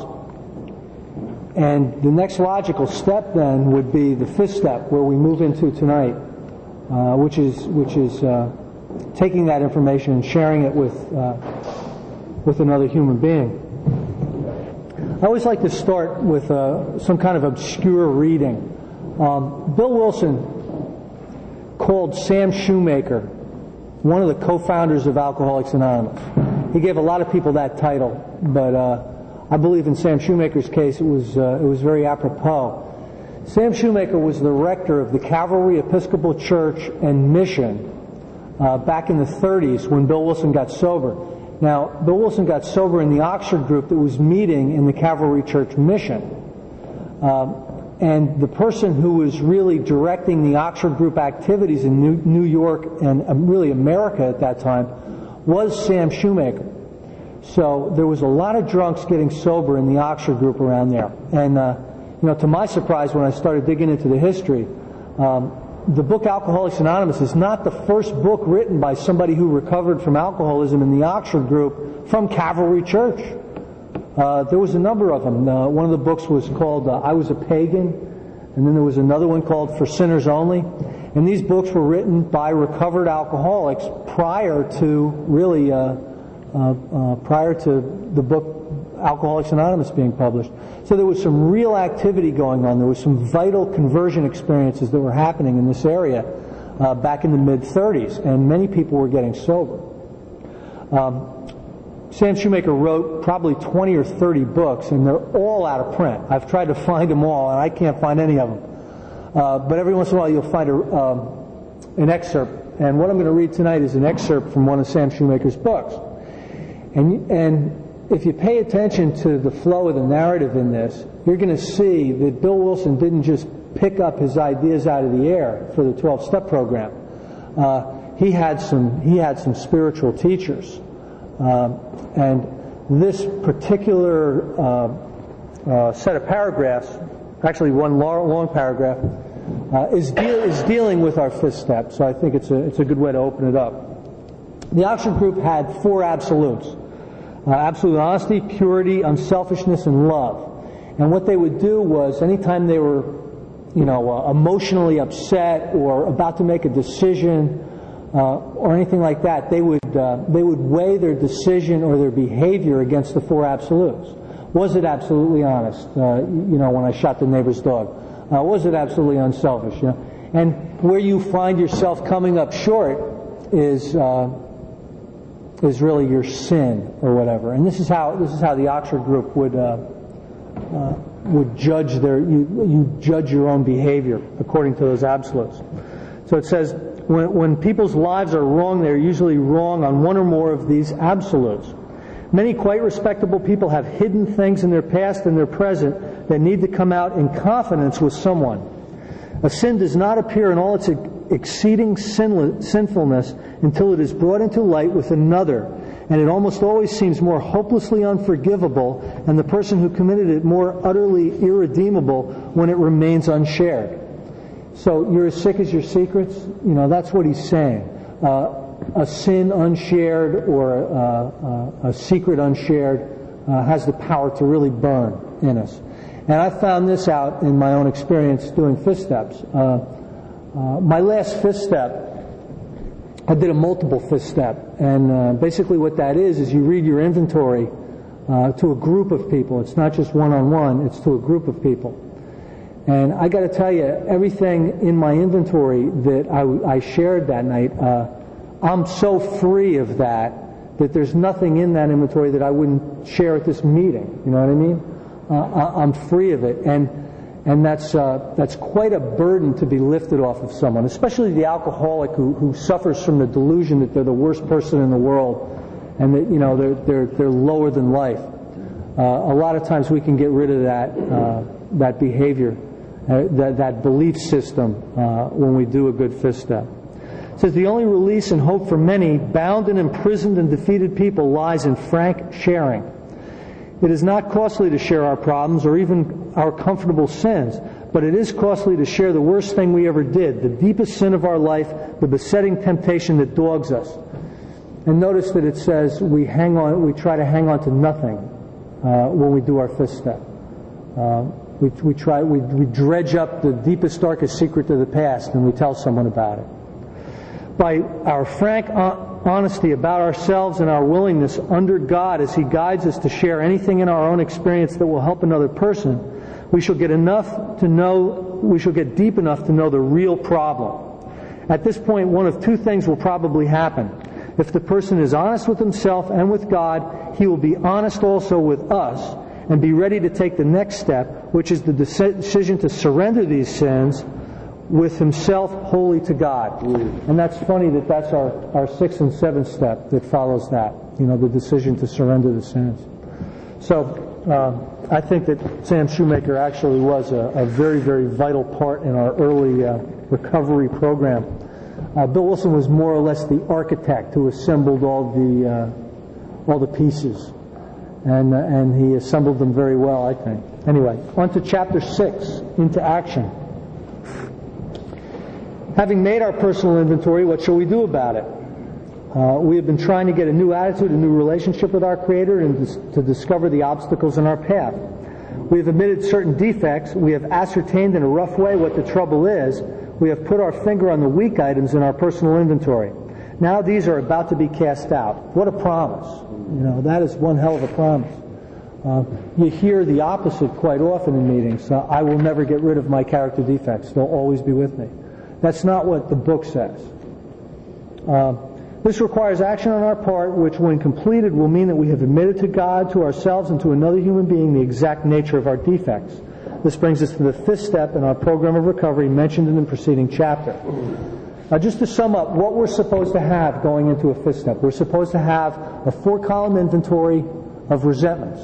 And the next logical step then would be the fifth step, where we move into tonight, uh, which is which is uh, taking that information and sharing it with uh, with another human being. I always like to start with uh, some kind of obscure reading. Um, Bill Wilson called Sam Shoemaker one of the co-founders of Alcoholics Anonymous. He gave a lot of people that title, but uh, I believe in Sam Shoemaker's case it was uh, it was very apropos. Sam Shoemaker was the rector of the Calvary Episcopal Church and Mission uh, back in the thirties when Bill Wilson got sober. Now, Bill Wilson got sober in the Oxford group that was meeting in the Calvary Church Mission. Um, and the person who was really directing the Oxford group activities in New, New York and um, really America at that time was Sam Shoemaker. So there was a lot of drunks getting sober in the Oxford group around there. And, uh, you know, to my surprise, when I started digging into the history, um, the book Alcoholics Anonymous is not the first book written by somebody who recovered from alcoholism in the Oxford group from Calvary Church. Uh, there was a number of them. Uh, one of the books was called uh, I Was a Pagan, and then there was another one called For Sinners Only. And these books were written by recovered alcoholics prior to really, uh, uh, uh, prior to the book Alcoholics Anonymous being published. So there was some real activity going on. There was some vital conversion experiences that were happening in this area uh, back in the mid thirties, and many people were getting sober. Um, Sam Shoemaker wrote probably twenty or thirty books, and they're all out of print. I've tried to find them all, and I can't find any of them. Uh, but every once in a while you'll find a, um, an excerpt, and what I'm going to read tonight is an excerpt from one of Sam Shoemaker's books. And, and if you pay attention to the flow of the narrative in this, you're going to see that Bill Wilson didn't just pick up his ideas out of the air for the twelve-step program. Uh, he had some he had some spiritual teachers. Um, and this particular uh, uh, set of paragraphs, actually one long, long paragraph, uh, is, deal, is dealing with our fifth step. So I think it's a it's a good way to open it up. The Oxford group had four absolutes: uh, absolute honesty, purity, unselfishness, and love. And what they would do was, anytime they were, you know, uh, emotionally upset or about to make a decision, Uh, or anything like that, they would uh, they would weigh their decision or their behavior against the four absolutes. Was it absolutely honest? Uh, you know, when I shot the neighbor's dog, uh, was it absolutely unselfish? You know, and where you find yourself coming up short is uh, is really your sin or whatever. And this is how this is how the Oxford group would uh, uh, would judge their you you judge your own behavior according to those absolutes. So it says, When, when people's lives are wrong, they're usually wrong on one or more of these absolutes. Many quite respectable people have hidden things in their past and their present that need to come out in confidence with someone. A sin does not appear in all its exceeding sinless, sinfulness until it is brought into light with another, and it almost always seems more hopelessly unforgivable, and the person who committed it more utterly irredeemable when it remains unshared. So you're as sick as your secrets? You know, that's what he's saying. Uh, a sin unshared or uh, uh, a secret unshared uh, has the power to really burn in us. And I found this out in my own experience doing fifth steps. Uh, uh, my last fifth step, I did a multiple fifth step. And uh, basically what that is, is you read your inventory uh, to a group of people. It's not just one-on-one, it's to a group of people. And I got to tell you, everything in my inventory that I, I shared that night, uh, I'm so free of that that there's nothing in that inventory that I wouldn't share at this meeting. You know what I mean? Uh, I'm free of it, and and that's uh, that's quite a burden to be lifted off of someone, especially the alcoholic who who suffers from the delusion that they're the worst person in the world, and that you know they're they're they're lower than life. Uh, a lot of times we can get rid of that uh, that behavior. Uh, that, that belief system uh, when we do a good fifth step. It says the only release and hope for many bound and imprisoned and defeated people lies in frank sharing. It is not costly to share our problems or even our comfortable sins, but it is costly to share the worst thing we ever did, the deepest sin of our life, the besetting temptation that dogs us. And notice that it says we hang on, we try to hang on to nothing uh, when we do our fifth step. Uh, We, we try, we, we dredge up the deepest, darkest secret of the past, and we tell someone about it. By our frank honesty about ourselves and our willingness under God as He guides us to share anything in our own experience that will help another person, we shall get enough to know, we shall get deep enough to know the real problem. At this point, one of two things will probably happen. If the person is honest with himself and with God, he will be honest also with us, and be ready to take the next step, which is the decision to surrender these sins with himself wholly to God. Mm. And that's funny that that's our, our sixth and seventh step that follows that, you know, the decision to surrender the sins. So uh, I think that Sam Shoemaker actually was a, a very, very vital part in our early uh, recovery program. Uh, Bill Wilson was more or less the architect who assembled all the uh, all the pieces. And, uh, and he assembled them very well, I think. Anyway, on to chapter six, into action. Having made our personal inventory, what shall we do about it? Uh, we have been trying to get a new attitude, a new relationship with our Creator, and dis- to discover the obstacles in our path. We have admitted certain defects. We have ascertained in a rough way what the trouble is. We have put our finger on the weak items in our personal inventory. Now these are about to be cast out. What a promise. You know, that is one hell of a promise. Uh, you hear the opposite quite often in meetings. Uh, I will never get rid of my character defects. They'll always be with me. That's not what the book says. Uh, this requires action on our part, which when completed will mean that we have admitted to God, to ourselves, and to another human being the exact nature of our defects. This brings us to the fifth step in our program of recovery mentioned in the preceding chapter. Now, just to sum up what we're supposed to have going into a fifth step, we're supposed to have a four-column inventory of resentments.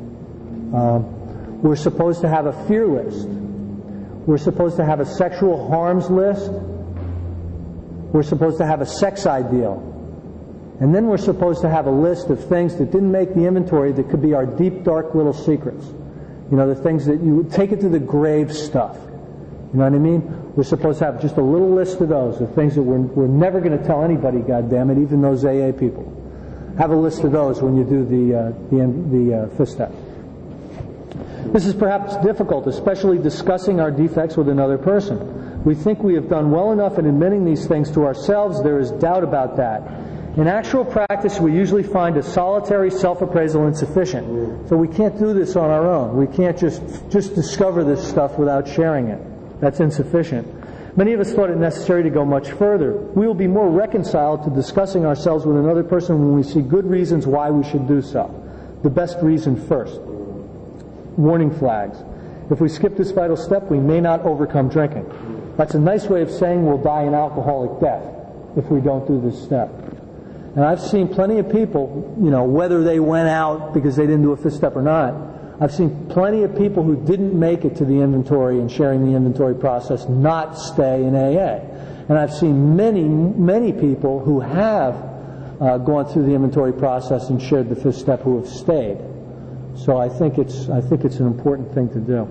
Um, we're supposed to have a fear list. We're supposed to have a sexual harms list. We're supposed to have a sex ideal. And then we're supposed to have a list of things that didn't make the inventory that could be our deep, dark little secrets. You know, the things that you take it to the grave stuff. You know what I mean? We're supposed to have just a little list of those, the things that we're, we're never going to tell anybody, goddammit, even those A A people. Have a list of those when you do the, uh, the, the uh, fifth step. This is perhaps difficult, especially discussing our defects with another person. We think we have done well enough in admitting these things to ourselves. There is doubt about that. In actual practice, we usually find a solitary self-appraisal insufficient. So we can't do this on our own. We can't just, just discover this stuff without sharing it. That's insufficient. Many of us thought it necessary to go much further. We will be more reconciled to discussing ourselves with another person when we see good reasons why we should do so. The best reason first. Warning flags. If we skip this vital step, we may not overcome drinking. That's a nice way of saying we'll die an alcoholic death if we don't do this step. And I've seen plenty of people, you know, whether they went out because they didn't do a fifth step or not, I've seen plenty of people who didn't make it to the inventory and sharing the inventory process not stay in A A. And I've seen many, many people who have uh, gone through the inventory process and shared the fifth step who have stayed. So I think it's I think it's an important thing to do.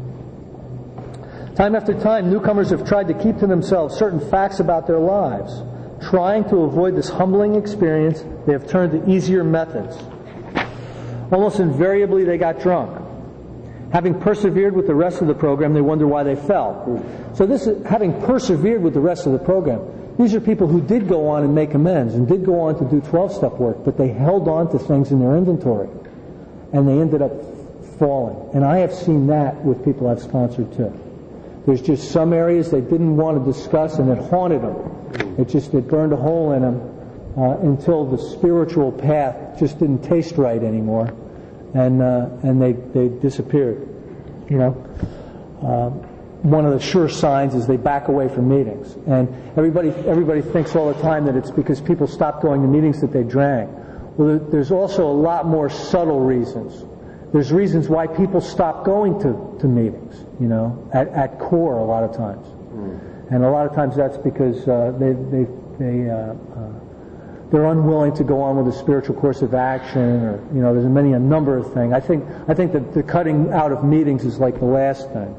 Time after time, newcomers have tried to keep to themselves certain facts about their lives. Trying to avoid this humbling experience, they have turned to easier methods. Almost invariably, they got drunk. Having persevered with the rest of the program, they wonder why they fell. So this is, having persevered with the rest of the program, these are people who did go on and make amends and did go on to do twelve-step work, but they held on to things in their inventory, and they ended up falling. And I have seen that with people I've sponsored too. There's just some areas they didn't want to discuss, and it haunted them. It just it burned a hole in them uh, until the spiritual path just didn't taste right anymore, and uh, and they they disappeared. You know, uh, one of the sure signs is they back away from meetings, and everybody everybody thinks all the time that it's because people stopped going to meetings that they drank. Well, there's also a lot more subtle reasons. There's reasons why people stop going to, to meetings, you know, at, at core a lot of times. Mm. And a lot of times that's because uh, they, they, they, uh, uh, they're unwilling to go on with a spiritual course of action, or, you know, there's many, a number of things. I think, I think that the cutting out of meetings is like the last thing.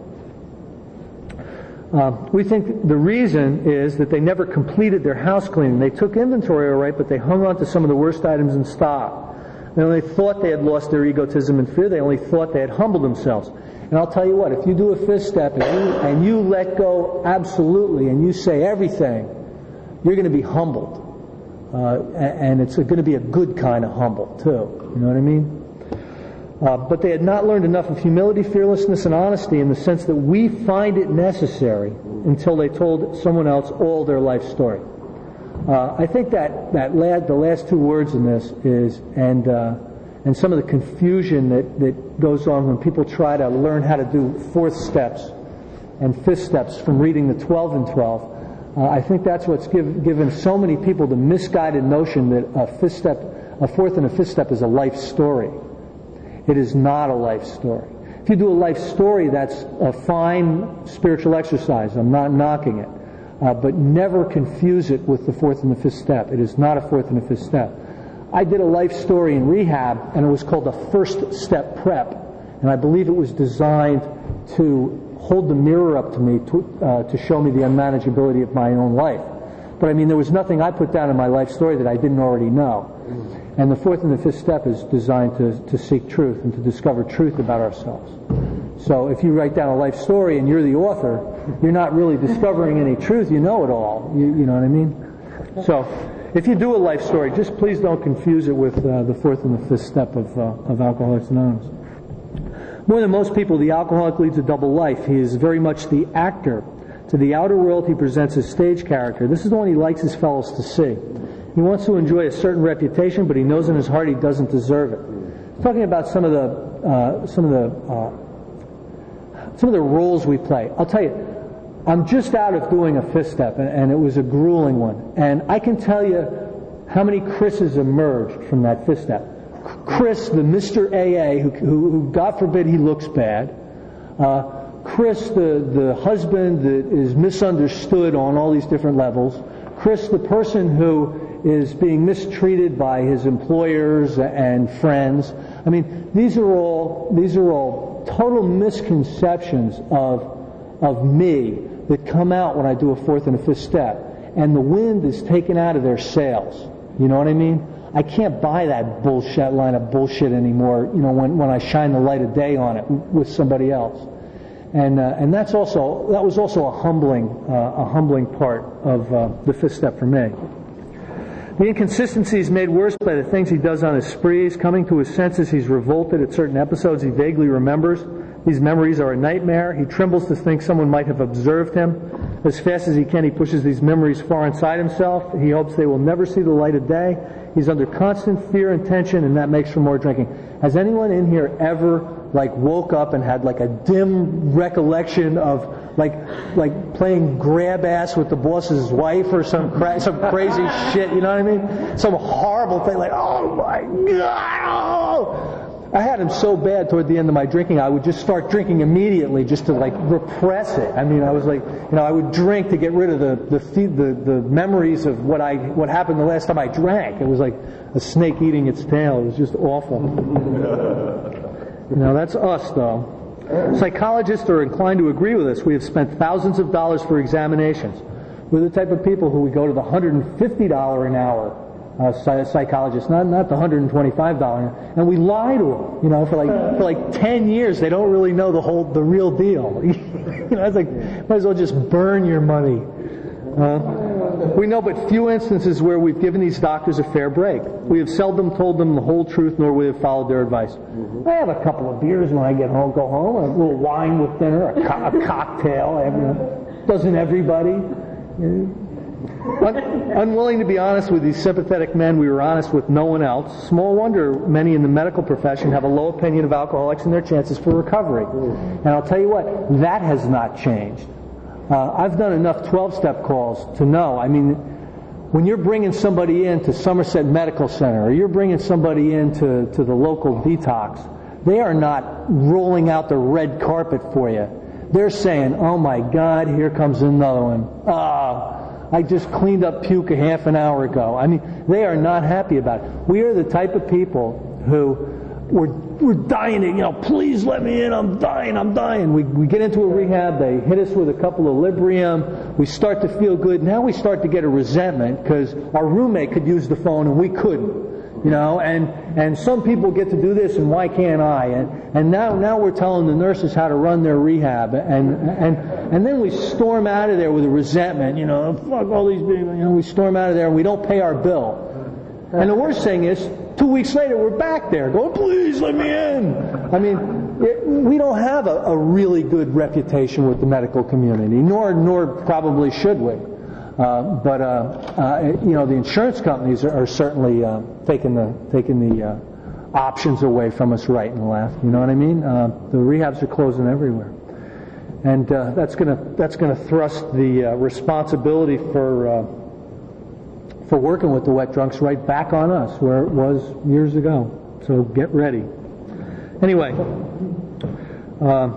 Uh, we think the reason is that they never completed their house cleaning. They took inventory all right, but they hung on to some of the worst items in stock. They only thought they had lost their egotism and fear. They only thought they had humbled themselves. And I'll tell you what, if you do a fifth step and you, and you let go absolutely and you say everything, you're going to be humbled. Uh, and it's going to be a good kind of humble, too. You know what I mean? Uh, but they had not learned enough of humility, fearlessness, and honesty in the sense that we find it necessary until they told someone else all their life story. Uh, I think that, that lad, the last two words in this is, and uh, and some of the confusion that, that goes on when people try to learn how to do fourth steps and fifth steps from reading the twelve and twelve. Uh, I think that's what's give, given so many people the misguided notion that a fifth step, a fourth and a fifth step is a life story. It is not a life story. If you do a life story, that's a fine spiritual exercise. I'm not knocking it. Uh, but never confuse it with the fourth and the fifth step. It is not a fourth and a fifth step. I did a life story in rehab, and it was called the First Step Prep. And I believe it was designed to hold the mirror up to me to, uh, to show me the unmanageability of my own life. But I mean, there was nothing I put down in my life story that I didn't already know. And the fourth and the fifth step is designed to, to seek truth and to discover truth about ourselves. So if you write down a life story and you're the author, you're not really discovering any truth. You know it all. You, you know what I mean? So if you do a life story, just please don't confuse it with uh, the fourth and the fifth step of, uh, of Alcoholics Anonymous. More than most people, the alcoholic leads a double life. He is very much the actor. To the outer world, he presents his stage character. This is the one he likes his fellows to see. He wants to enjoy a certain reputation, but he knows in his heart he doesn't deserve it. He's talking about some of the uh, some of the uh, some of the roles we play. I'll tell you, I'm just out of doing a fifth step, and, and it was a grueling one. And I can tell you how many Chris's emerged from that fifth step. Chris, the Mister A A, who, who, who God forbid he looks bad. Uh, Chris, the, the husband that is misunderstood on all these different levels. Chris, the person who is being mistreated by his employers and friends. I mean, these are all these are all total misconceptions of of me that come out when I do a fourth and a fifth step. And the wind is taken out of their sails. You know what I mean? I can't buy that bullshit line of bullshit anymore, you know, when, when I shine the light of day on it with somebody else. And uh, and that's also that was also a humbling uh, a humbling part of uh, the fifth step for me. The inconsistency is made worse by the things he does on his sprees. Coming to his senses, he's revolted at certain episodes he vaguely remembers. These memories are a nightmare. He trembles to think someone might have observed him. As fast as he can, he pushes these memories far inside himself. He hopes they will never see the light of day. He's under constant fear and tension, and that makes for more drinking. Has anyone in here ever like woke up and had like a dim recollection of like like playing grab ass with the boss's wife or some cra- some crazy shit? You know what I mean? Some horrible thing like, oh my God! I had him so bad toward the end of my drinking, I would just start drinking immediately just to like repress it. I mean, I was like, you know, I would drink to get rid of the the the, the memories of what I what happened the last time I drank. It was like a snake eating its tail. It was just awful. You know, that's us though. Psychologists are inclined to agree with us. We have spent thousands of dollars for examinations. We're the type of people who we go to the one hundred fifty dollars an hour Uh, psychologists, not not the one hundred twenty-five dollars, and we lie to them, you know, for like for like ten years. They don't really know the whole the real deal. You know, it's like might as well just burn your money. Uh, we know but few instances where we've given these doctors a fair break. We have seldom told them the whole truth, nor we have followed their advice. Mm-hmm. I have a couple of beers when I get home, go home, a little wine with dinner, a, co- a cocktail. Every, doesn't everybody? You know? Un- unwilling to be honest with these sympathetic men, we were honest with no one else. Small wonder many in the medical profession have a low opinion of alcoholics and their chances for recovery. And I'll tell you what, that has not changed. Uh, I've done enough twelve-step calls to know. I mean, when you're bringing somebody in to Somerset Medical Center, or you're bringing somebody in to, to the local detox, they are not rolling out the red carpet for you. They're saying, oh my God, here comes another one. Ah. I just cleaned up puke a half an hour ago. I mean, they are not happy about it. We are the type of people who we're, we're dying to, you know, please let me in, I'm dying, I'm dying. We, we get into a rehab, they hit us with a couple of Librium, we start to feel good. Now we start to get a resentment because our roommate could use the phone and we couldn't. You know, and, and some people get to do this and why can't I? And, and now, now we're telling the nurses how to run their rehab, and, and, and then we storm out of there with a resentment, you know, fuck all these people, you know, we storm out of there and we don't pay our bill. And the worst thing is, two weeks later we're back there going, please let me in. I mean, it, we don't have a, a really good reputation with the medical community, nor, nor probably should we. Uh, but uh, uh, you know, the insurance companies are, are certainly uh, taking the taking the uh, options away from us right and left. You know what I mean? Uh, the rehabs are closing everywhere, and uh, that's gonna that's gonna thrust the uh, responsibility for uh, for working with the wet drunks right back on us, where it was years ago. So get ready. Anyway. Uh,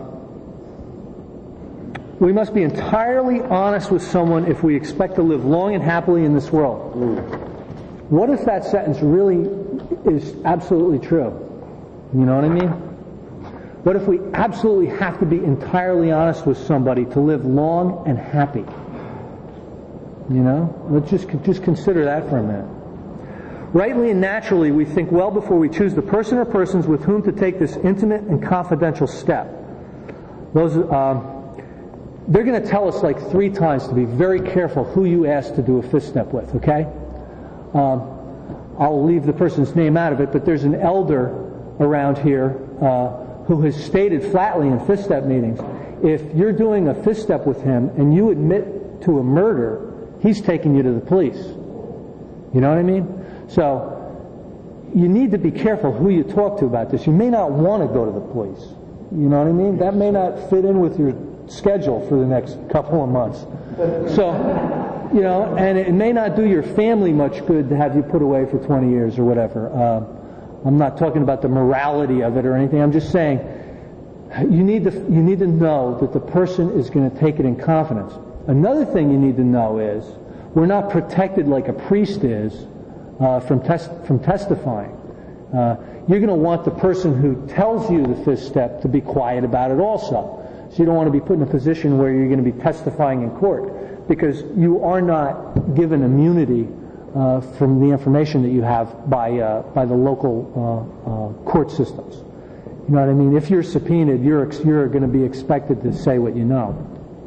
We must be entirely honest with someone if we expect to live long and happily in this world. Mm. What if that sentence really is absolutely true? You know what I mean? What if we absolutely have to be entirely honest with somebody to live long and happy? You know? Let's just, just consider that for a minute. Rightly and naturally, we think well before we choose the person or persons with whom to take this intimate and confidential step. Those, um, They're going to tell us like three times to be very careful who you ask to do a fifth step with, okay? Um, I'll leave the person's name out of it, but there's an elder around here uh, who has stated flatly in fifth step meetings, if you're doing a fifth step with him and you admit to a murder, he's taking you to the police. You know what I mean? So you need to be careful who you talk to about this. You may not want to go to the police. You know what I mean? That may not fit in with your schedule for the next couple of months. So, you know, and it may not do your family much good to have you put away for twenty years or whatever. Uh, I'm not talking about the morality of it or anything. I'm just saying you need to you need to know that the person is going to take it in confidence. Another thing you need to know is we're not protected like a priest is uh, from test from testifying. Uh, you're going to want the person who tells you the fifth step to be quiet about it also. So you don't want to be put in a position where you're going to be testifying in court, because you are not given immunity uh, from the information that you have by uh, by the local uh, uh, court systems. You know what I mean? If you're subpoenaed, you're ex- you're going to be expected to say what you know.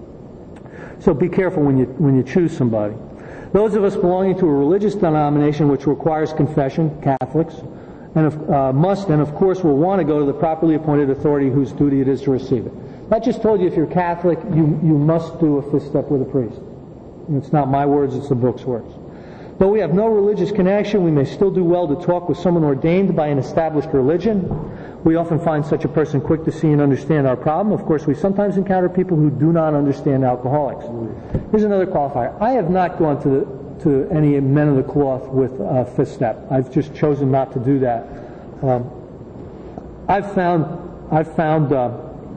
So be careful when you when you choose somebody. Those of us belonging to a religious denomination which requires confession, Catholics, and of, uh, must and of course will want to go to the properly appointed authority whose duty it is to receive it. I just told you if you're Catholic, you you must do a fifth step with a priest. It's not my words; it's the book's words. Though we have no religious connection, we may still do well to talk with someone ordained by an established religion. We often find such a person quick to see and understand our problem. Of course, we sometimes encounter people who do not understand alcoholics. Here's another qualifier. I have not gone to the, to any men of the cloth with uh, fifth step. I've just chosen not to do that. Um, I've found I've found uh,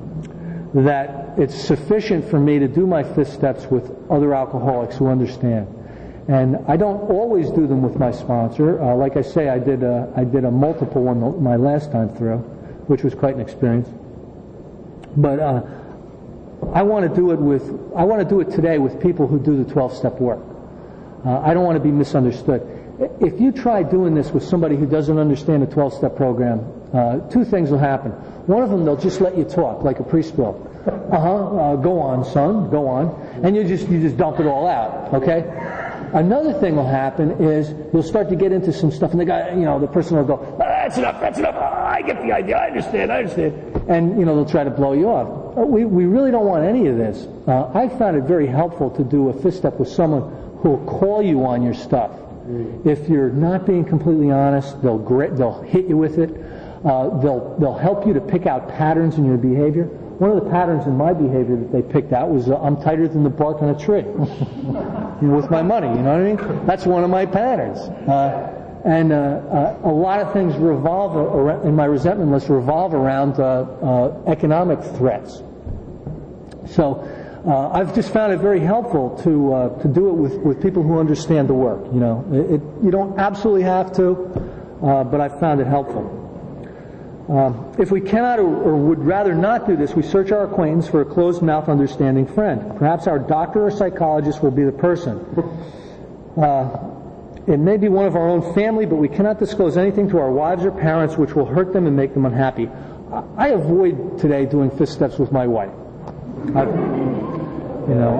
that it's sufficient for me to do my fifth steps with other alcoholics who understand. And I don't always do them with my sponsor. Uh, like I say, I did a, I did a multiple one my last time through, which was quite an experience. But uh, I want to do it with I want to do it today with people who do the twelve-step work. Uh, I don't want to be misunderstood. If you try doing this with somebody who doesn't understand the twelve-step program, uh, two things will happen. One of them, they'll just let you talk like a priest will. Uh-huh, uh, go on, son, go on. And you just you just dump it all out, okay? Another thing will happen is you'll start to get into some stuff, and the guy, you know, the person will go, ah, that's enough, that's enough, ah, I get the idea, I understand, I understand. And, you know, they'll try to blow you off. We, we really don't want any of this. Uh, I found it very helpful to do a fifth step with someone who will call you on your stuff. Mm. If you're not being completely honest, they'll grit, they'll hit you with it. Uh, they'll, they'll help you to pick out patterns in your behavior. One of the patterns in my behavior that they picked out was uh, I'm tighter than the bark on a tree. You know, with my money, you know what I mean? That's one of my patterns. Uh, and uh, uh, a lot of things revolve around, in my resentment list revolve around uh, uh, economic threats. So uh, I've just found it very helpful to uh, to do it with, with people who understand the work. You know, it, it, you don't absolutely have to, uh, but I found it helpful. Um, if we cannot or, or would rather not do this, we search our acquaintance for a closed-mouth, understanding friend. Perhaps our doctor or psychologist will be the person. Uh, it may be one of our own family, but we cannot disclose anything to our wives or parents which will hurt them and make them unhappy. I avoid today doing fifth steps with my wife. I've, you know,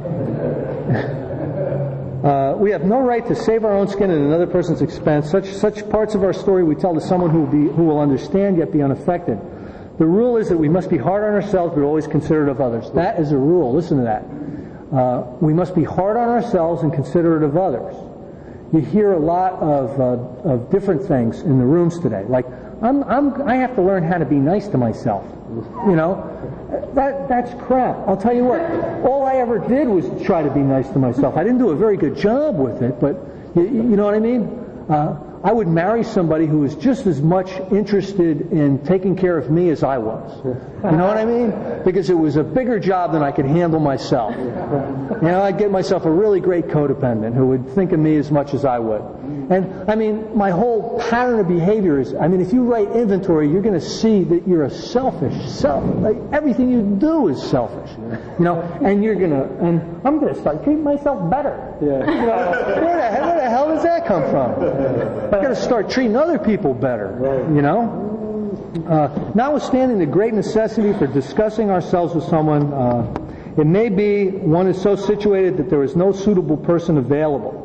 uh, Uh, we have no right to save our own skin at another person's expense. Such such parts of our story we tell to someone who will be who will understand yet be unaffected. The rule is that we must be hard on ourselves, but always considerate of others. That is a rule. Listen to that. Uh, we must be hard on ourselves and considerate of others. You hear a lot of uh, of different things in the rooms today. Like I'm I'm I have to learn how to be nice to myself. You know. That that's crap. I'll tell you what. All I ever did was try to be nice to myself. I didn't do a very good job with it, but you, you know what I mean? Uh, I would marry somebody who was just as much interested in taking care of me as I was. You know what I mean? Because it was a bigger job than I could handle myself. You know, I'd get myself a really great codependent who would think of me as much as I would. And, I mean, my whole pattern of behavior is, I mean, if you write inventory, you're going to see that you're a selfish, self, like, everything you do is selfish. You know, and you're going to, and I'm going to start treating myself better. Yeah. You know, where the, hell, where the hell does that come from? I've got to start treating other people better, you know? Uh, notwithstanding the great necessity for discussing ourselves with someone, uh, it may be one is so situated that there is no suitable person available.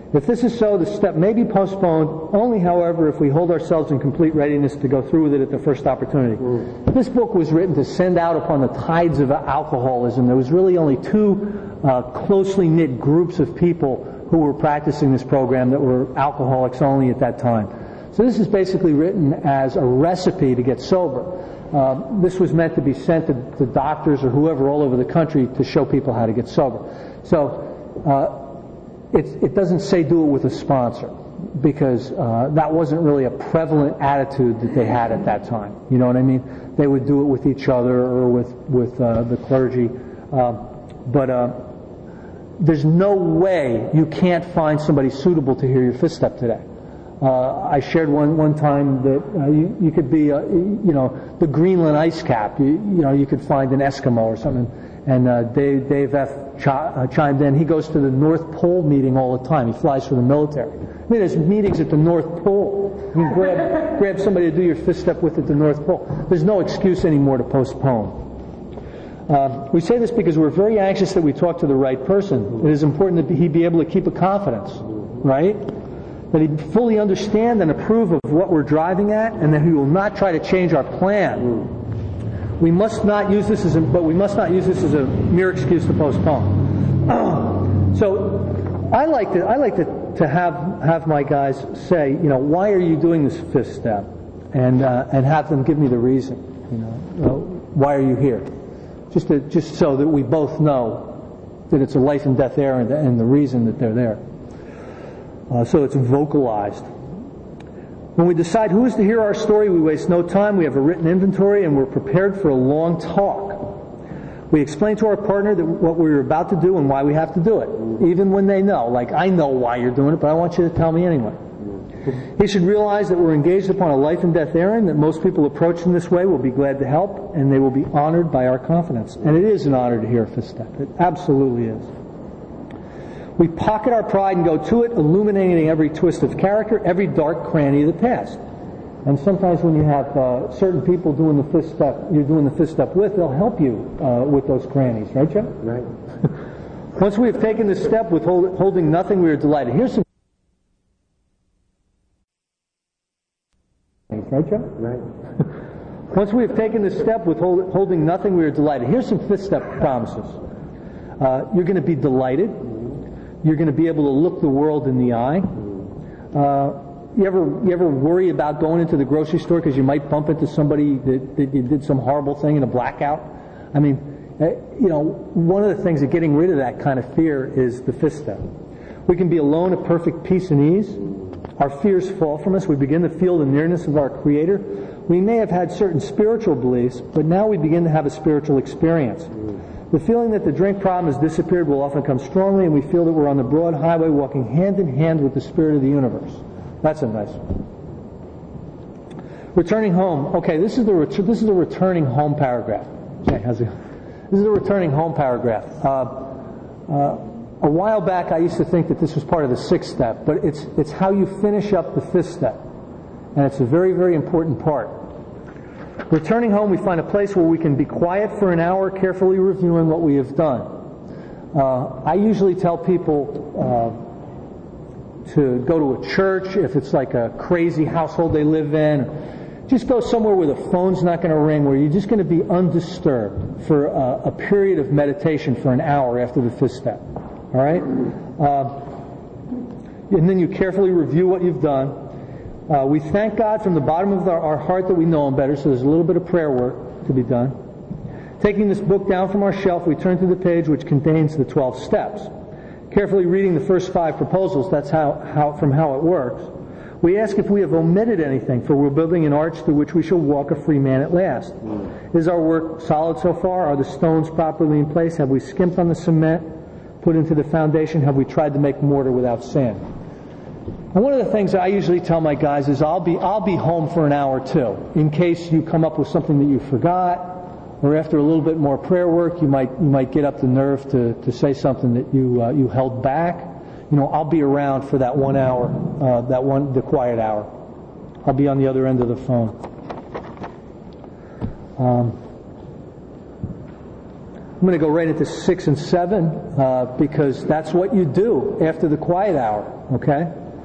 If this is so, the step may be postponed, only, however, if we hold ourselves in complete readiness to go through with it at the first opportunity. Mm. This book was written to send out upon the tides of alcoholism. There was really only two uh, closely knit groups of people who were practicing this program that were alcoholics only at that time. So this is basically written as a recipe to get sober. Uh, this was meant to be sent to, to doctors or whoever all over the country to show people how to get sober. So uh, it, it doesn't say do it with a sponsor, because uh, that wasn't really a prevalent attitude that they had at that time. You know what I mean? They would do it with each other or with, with uh, the clergy. Uh, but uh, there's no way you can't find somebody suitable to hear your fifth step today. Uh, I shared one one time that uh, you, you could be, uh, you know, the Greenland ice cap. You, you know, you could find an Eskimo or something. And uh, Dave, Dave F. Ch- uh, chimed in. He goes to the North Pole meeting all the time. He flies for the military. I mean, there's meetings at the North Pole. You can grab, grab somebody to do your fifth step with at the North Pole. There's no excuse anymore to postpone. Uh, we say this because we're very anxious that we talk to the right person. It is important that he be able to keep a confidence, right? That he fully understand and approve of what we're driving at, and that he will not try to change our plan. We must not use this as a, but we must not use this as a mere excuse to postpone. So, I like to I like to, to have have my guys say, you know, why are you doing this fifth step, and uh, and have them give me the reason. You know, well, why are you here? Just to, just so that we both know that it's a life and death errand and the reason that they're there. Uh, so it's vocalized. When we decide who is to hear our story, we waste no time. We have a written inventory, and we're prepared for a long talk. We explain to our partner that what we're about to do and why we have to do it, even when they know. Like, I know why you're doing it, but I want you to tell me anyway. He should realize that we're engaged upon a life and death errand, that most people approached in this way will be glad to help, and they will be honored by our confidence. And it is an honor to hear a fifth step. It absolutely is. We pocket our pride and go to it, illuminating every twist of character, every dark cranny of the past. And sometimes when you have uh, certain people doing the fifth step, you're doing the fifth step with, they'll help you uh, with those crannies, right, Joe? Right. Once we have taken this step with hold, holding nothing, we are delighted. Here's some. Right, Joe? Right. Once we have taken this step with hold, holding nothing, we are delighted. Here's some fifth step promises. Uh, you're going to be delighted. You're going to be able to look the world in the eye. Uh, you ever you ever worry about going into the grocery store because you might bump into somebody that, that you did some horrible thing in a blackout? I mean, uh, you know, one of the things of getting rid of that kind of fear is the fifth step. We can be alone at perfect peace and ease. Our fears fall from us. We begin to feel the nearness of our Creator. We may have had certain spiritual beliefs, but now we begin to have a spiritual experience. The feeling that the drink problem has disappeared will often come strongly, and we feel that we're on the broad highway walking hand in hand with the Spirit of the universe. That's a nice one. Returning home. Okay, this is the ret- this is the returning home paragraph. Okay, how's it? This is the returning home paragraph. Uh, uh, a while back, I used to think that this was part of the sixth step, but it's it's how you finish up the fifth step, and it's a very, very important part. Returning home, we find a place where we can be quiet for an hour, carefully reviewing what we have done. Uh, I usually tell people uh, to go to a church if it's like a crazy household they live in. Just go somewhere where the phone's not going to ring, where you're just going to be undisturbed for a, a period of meditation for an hour after the fifth step. All right? Uh, and then you carefully review what you've done. Uh, we thank God from the bottom of our, our heart that we know Him better, so there's a little bit of prayer work to be done. Taking this book down from our shelf, we turn to the page which contains the twelve steps. Carefully reading the first five proposals, that's how, how from how it works. We ask if we have omitted anything, for we're building an arch through which we shall walk a free man at last. Is our work solid so far? Are the stones properly in place? Have we skimped on the cement put into the foundation? Have we tried to make mortar without sand? And one of the things that I usually tell my guys is I'll be I'll be home for an hour too, in case you come up with something that you forgot, or after a little bit more prayer work, you might you might get up the nerve to, to say something that you uh, you held back. You know, I'll be around for that one hour, uh, that one the quiet hour. I'll be on the other end of the phone. Um, I'm going to go right into six and seven uh, because that's what you do after the quiet hour, okay?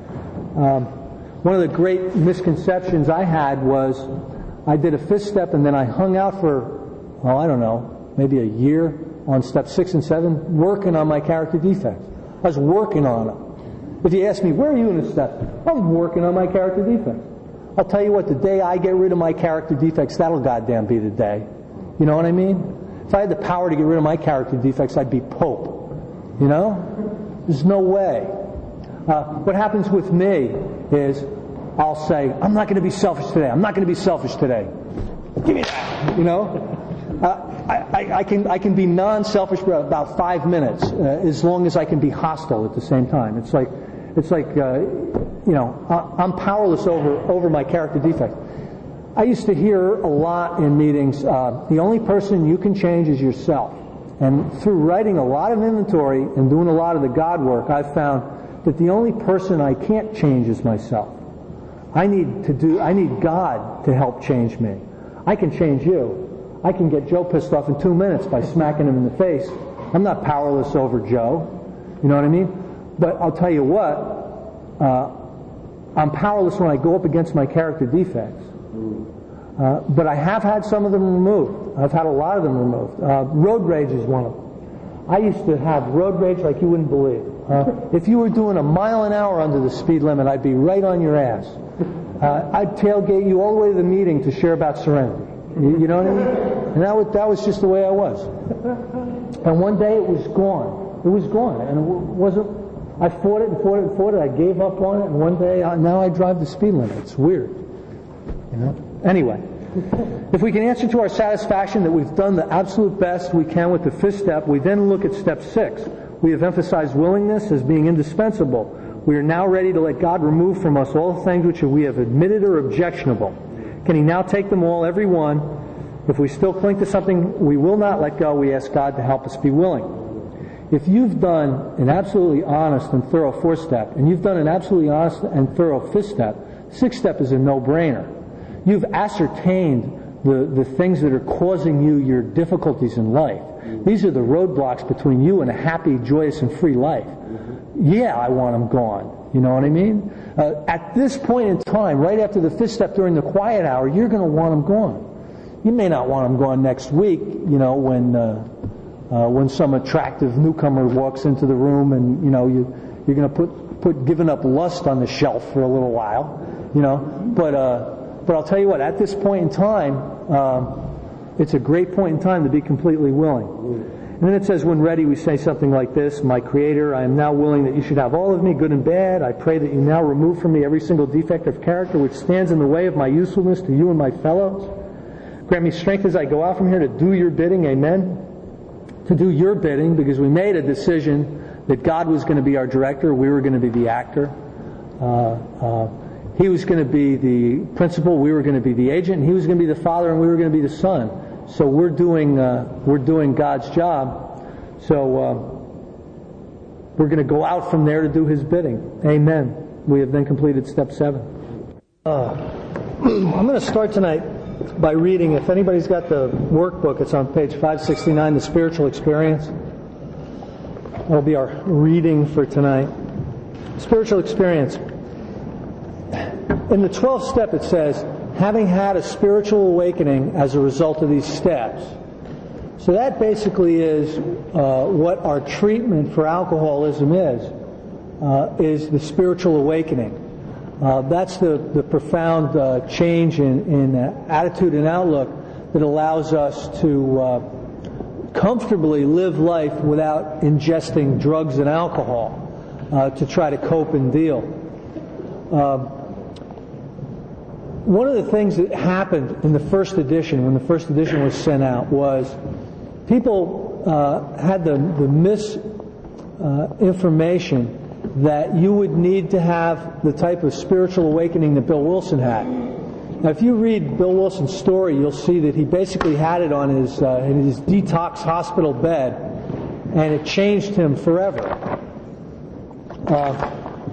Um, one of the great misconceptions I had was I did a fifth step and then I hung out for, oh, I don't know, maybe a year on step six and seven working on my character defects. I was working on them. If you ask me, where are you in the steps? I'm working on my character defects. I'll tell you what, the day I get rid of my character defects, that'll goddamn be the day. You know what I mean? If I had the power to get rid of my character defects, I'd be Pope. You know? There's no way. Uh, what happens with me is I'll say, I'm not going to be selfish today. I'm not going to be selfish today. Give me that. You know? Uh, I, I, I can I can be non-selfish for about five minutes uh, as long as I can be hostile at the same time. It's like, it's like uh, you know, I'm powerless over, over my character defects. I used to hear a lot in meetings, uh, the only person you can change is yourself. And through writing a lot of inventory and doing a lot of the God work, I've found that the only person I can't change is myself. I need to do, I need God to help change me. I can change you. I can get Joe pissed off in two minutes by smacking him in the face. I'm not powerless over Joe. You know what I mean? But I'll tell you what, uh, I'm powerless when I go up against my character defects. Uh, but I have had some of them removed. I've had a lot of them removed. Uh, road rage is one of them. I used to have road rage like you wouldn't believe. Uh, if you were doing a mile an hour under the speed limit, I'd be right on your ass. Uh, I'd tailgate you all the way to the meeting to share about serenity. You, you know what I mean? And that was, that was just the way I was. And one day it was gone. It was gone. And it wasn't, I fought it and fought it and fought it. I gave up on it. And one day, I, now I drive the speed limit. It's weird. You know? Anyway, if we can answer to our satisfaction that we've done the absolute best we can with the fifth step, we then look at step six. We have emphasized willingness as being indispensable. We are now ready to let God remove from us all the things which we have admitted are objectionable. Can He now take them all, every one? If we still cling to something we will not let go, we ask God to help us be willing. If you've done an absolutely honest and thorough fourth step, and you've done an absolutely honest and thorough fifth step, sixth step is a no-brainer. You've ascertained the, the things that are causing you your difficulties in life. These are the roadblocks between you and a happy, joyous, and free life. Yeah, I want them gone. You know what I mean? Uh, at this point in time, right after the fifth step during the quiet hour, you're going to want them gone. You may not want them gone next week, you know, when uh, uh, when some attractive newcomer walks into the room and, you know, you, you're going to put, put giving up lust on the shelf for a little while, you know. But... Uh, But I'll tell you what, at this point in time, um, it's a great point in time to be completely willing. And then it says, when ready, we say something like this: My Creator, I am now willing that you should have all of me, good and bad. I pray that you now remove from me every single defect of character which stands in the way of my usefulness to you and my fellows. Grant me strength as I go out from here to do your bidding, amen. To do your bidding, because we made a decision that God was going to be our director, we were going to be the actor. Uh, uh, He was going to be the principal, we were going to be the agent, and He was going to be the father, and we were going to be the son. So we're doing uh, we're doing God's job. So uh, we're going to go out from there to do His bidding. Amen. We have then completed step seven. Uh, I'm going to start tonight by reading. If anybody's got the workbook, it's on page five sixty-nine, the spiritual experience. That'll be our reading for tonight. Spiritual experience. In the twelfth step it says, having had a spiritual awakening as a result of these steps. So that basically is uh, what our treatment for alcoholism is, uh, is the spiritual awakening. Uh, that's the, the profound uh, change in, in uh, attitude and outlook that allows us to uh, comfortably live life without ingesting drugs and alcohol uh, to try to cope and deal. Uh, One of the things that happened in the first edition, when the first edition was sent out, was people uh, had the, the misinformation uh, that you would need to have the type of spiritual awakening that Bill Wilson had. Now, if you read Bill Wilson's story, you'll see that he basically had it on his uh, in his detox hospital bed, and it changed him forever. Uh,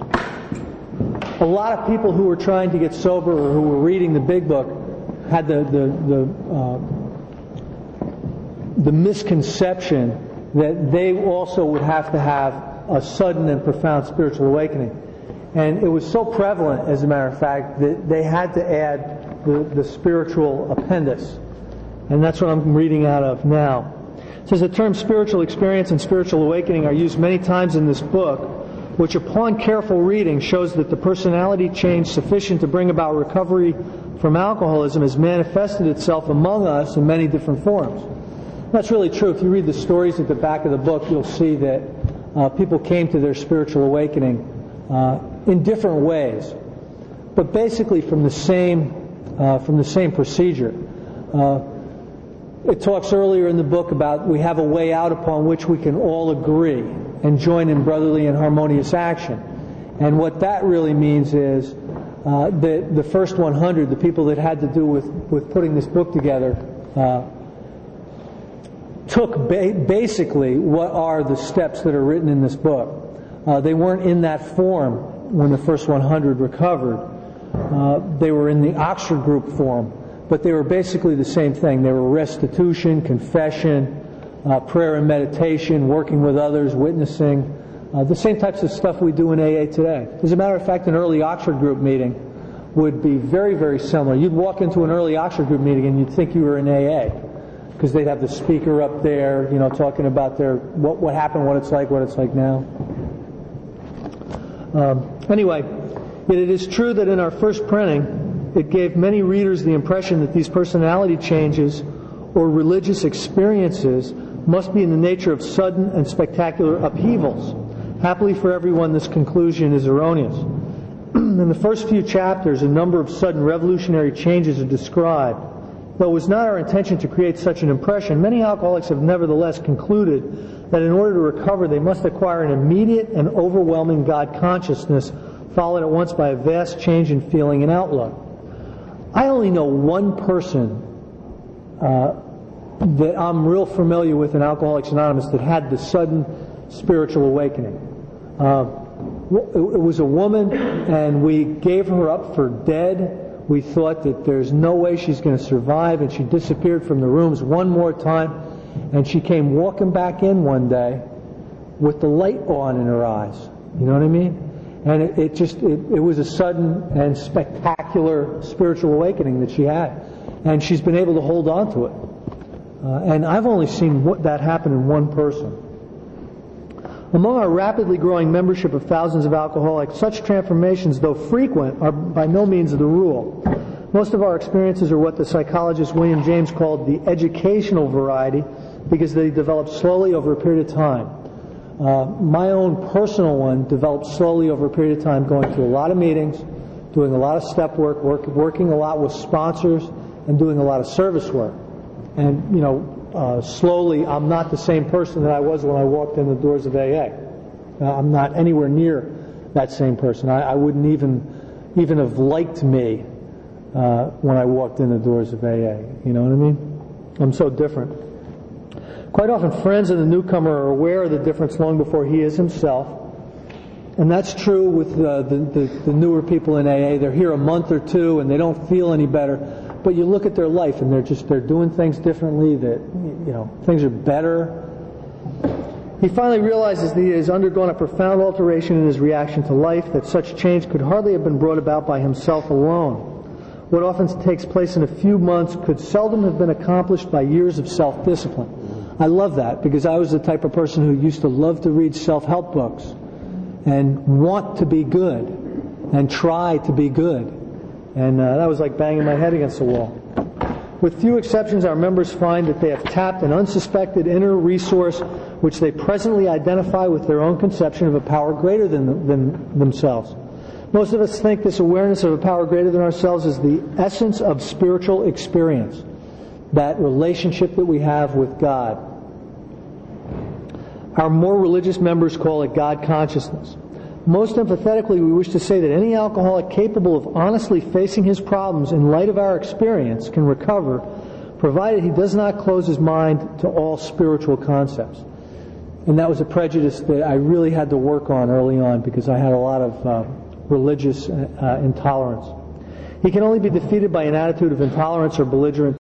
A lot of people who were trying to get sober or who were reading the big book had the the the, uh, the misconception that they also would have to have a sudden and profound spiritual awakening. And it was so prevalent, as a matter of fact, that they had to add the, the spiritual appendix. And that's what I'm reading out of now. It says the term spiritual experience and spiritual awakening are used many times in this book, which upon careful reading shows that the personality change sufficient to bring about recovery from alcoholism has manifested itself among us in many different forms. That's really true. If you read the stories at the back of the book, you'll see that uh, people came to their spiritual awakening uh, in different ways, but basically from the same uh, from the same procedure. Uh, it talks earlier in the book about we have a way out upon which we can all agree and join in brotherly and harmonious action. And what that really means is uh, the the first one hundred, the people that had to do with with putting this book together, uh, took ba- basically what are the steps that are written in this book. Uh, they weren't in that form when the first one hundred recovered. Uh, they were in the Oxford group form, but they were basically the same thing. They were restitution, confession, uh, prayer and meditation, working with others, witnessing, uh, the same types of stuff we do in A A today. As a matter of fact, an early Oxford group meeting would be very, very similar. You'd walk into an early Oxford group meeting and you'd think you were in A A, because they'd have the speaker up there, you know, talking about their what, what happened, what it's like, what it's like now. Um, anyway, yet it is true that in our first printing, it gave many readers the impression that these personality changes or religious experiences must be in the nature of sudden and spectacular upheavals. Happily for everyone, this conclusion is erroneous. In the first few chapters, a number of sudden revolutionary changes are described. Though it was not our intention to create such an impression, many alcoholics have nevertheless concluded that in order to recover, they must acquire an immediate and overwhelming God consciousness, followed at once by a vast change in feeling and outlook. I only know one person uh, that I'm real familiar with in Alcoholics Anonymous that had the sudden spiritual awakening. Uh, it was a woman, and we gave her up for dead. We thought that there's no way she's going to survive, and she disappeared from the rooms one more time, and she came walking back in one day with the light on in her eyes. You know what I mean? And it, it just, it, it was a sudden and spectacular spiritual awakening that she had. And she's been able to hold on to it. Uh, and I've only seen what, that happen in one person. Among our rapidly growing membership of thousands of alcoholics, such transformations, though frequent, are by no means the rule. Most of our experiences are what the psychologist William James called the educational variety, because they develop slowly over a period of time. Uh, my own personal one developed slowly over a period of time, going to a lot of meetings, doing a lot of step work, work working a lot with sponsors, and doing a lot of service work. And, you know, uh, slowly, I'm not the same person that I was when I walked in the doors of A A. Uh, I'm not anywhere near that same person. I, I wouldn't even even have liked me uh, when I walked in the doors of A A. You know what I mean? I'm so different. Quite often, friends of the newcomer are aware of the difference long before he is himself. And that's true with uh, the, the, the newer people in A A. They're here a month or two and they don't feel any better. But you look at their life and they're just, they're doing things differently, that, you know, things are better. He finally realizes that he has undergone a profound alteration in his reaction to life, that such change could hardly have been brought about by himself alone. What often takes place in a few months could seldom have been accomplished by years of self-discipline. I love that, because I was the type of person who used to love to read self-help books and want to be good and try to be good. And uh, that was like banging my head against the wall. With few exceptions, our members find that they have tapped an unsuspected inner resource which they presently identify with their own conception of a power greater than, than themselves. Most of us think this awareness of a power greater than ourselves is the essence of spiritual experience, that relationship that we have with God. Our more religious members call it God consciousness. Most emphatically, we wish to say that any alcoholic capable of honestly facing his problems in light of our experience can recover, provided he does not close his mind to all spiritual concepts. And that was a prejudice that I really had to work on early on, because I had a lot of uh, religious uh, intolerance. He can only be defeated by an attitude of intolerance or belligerent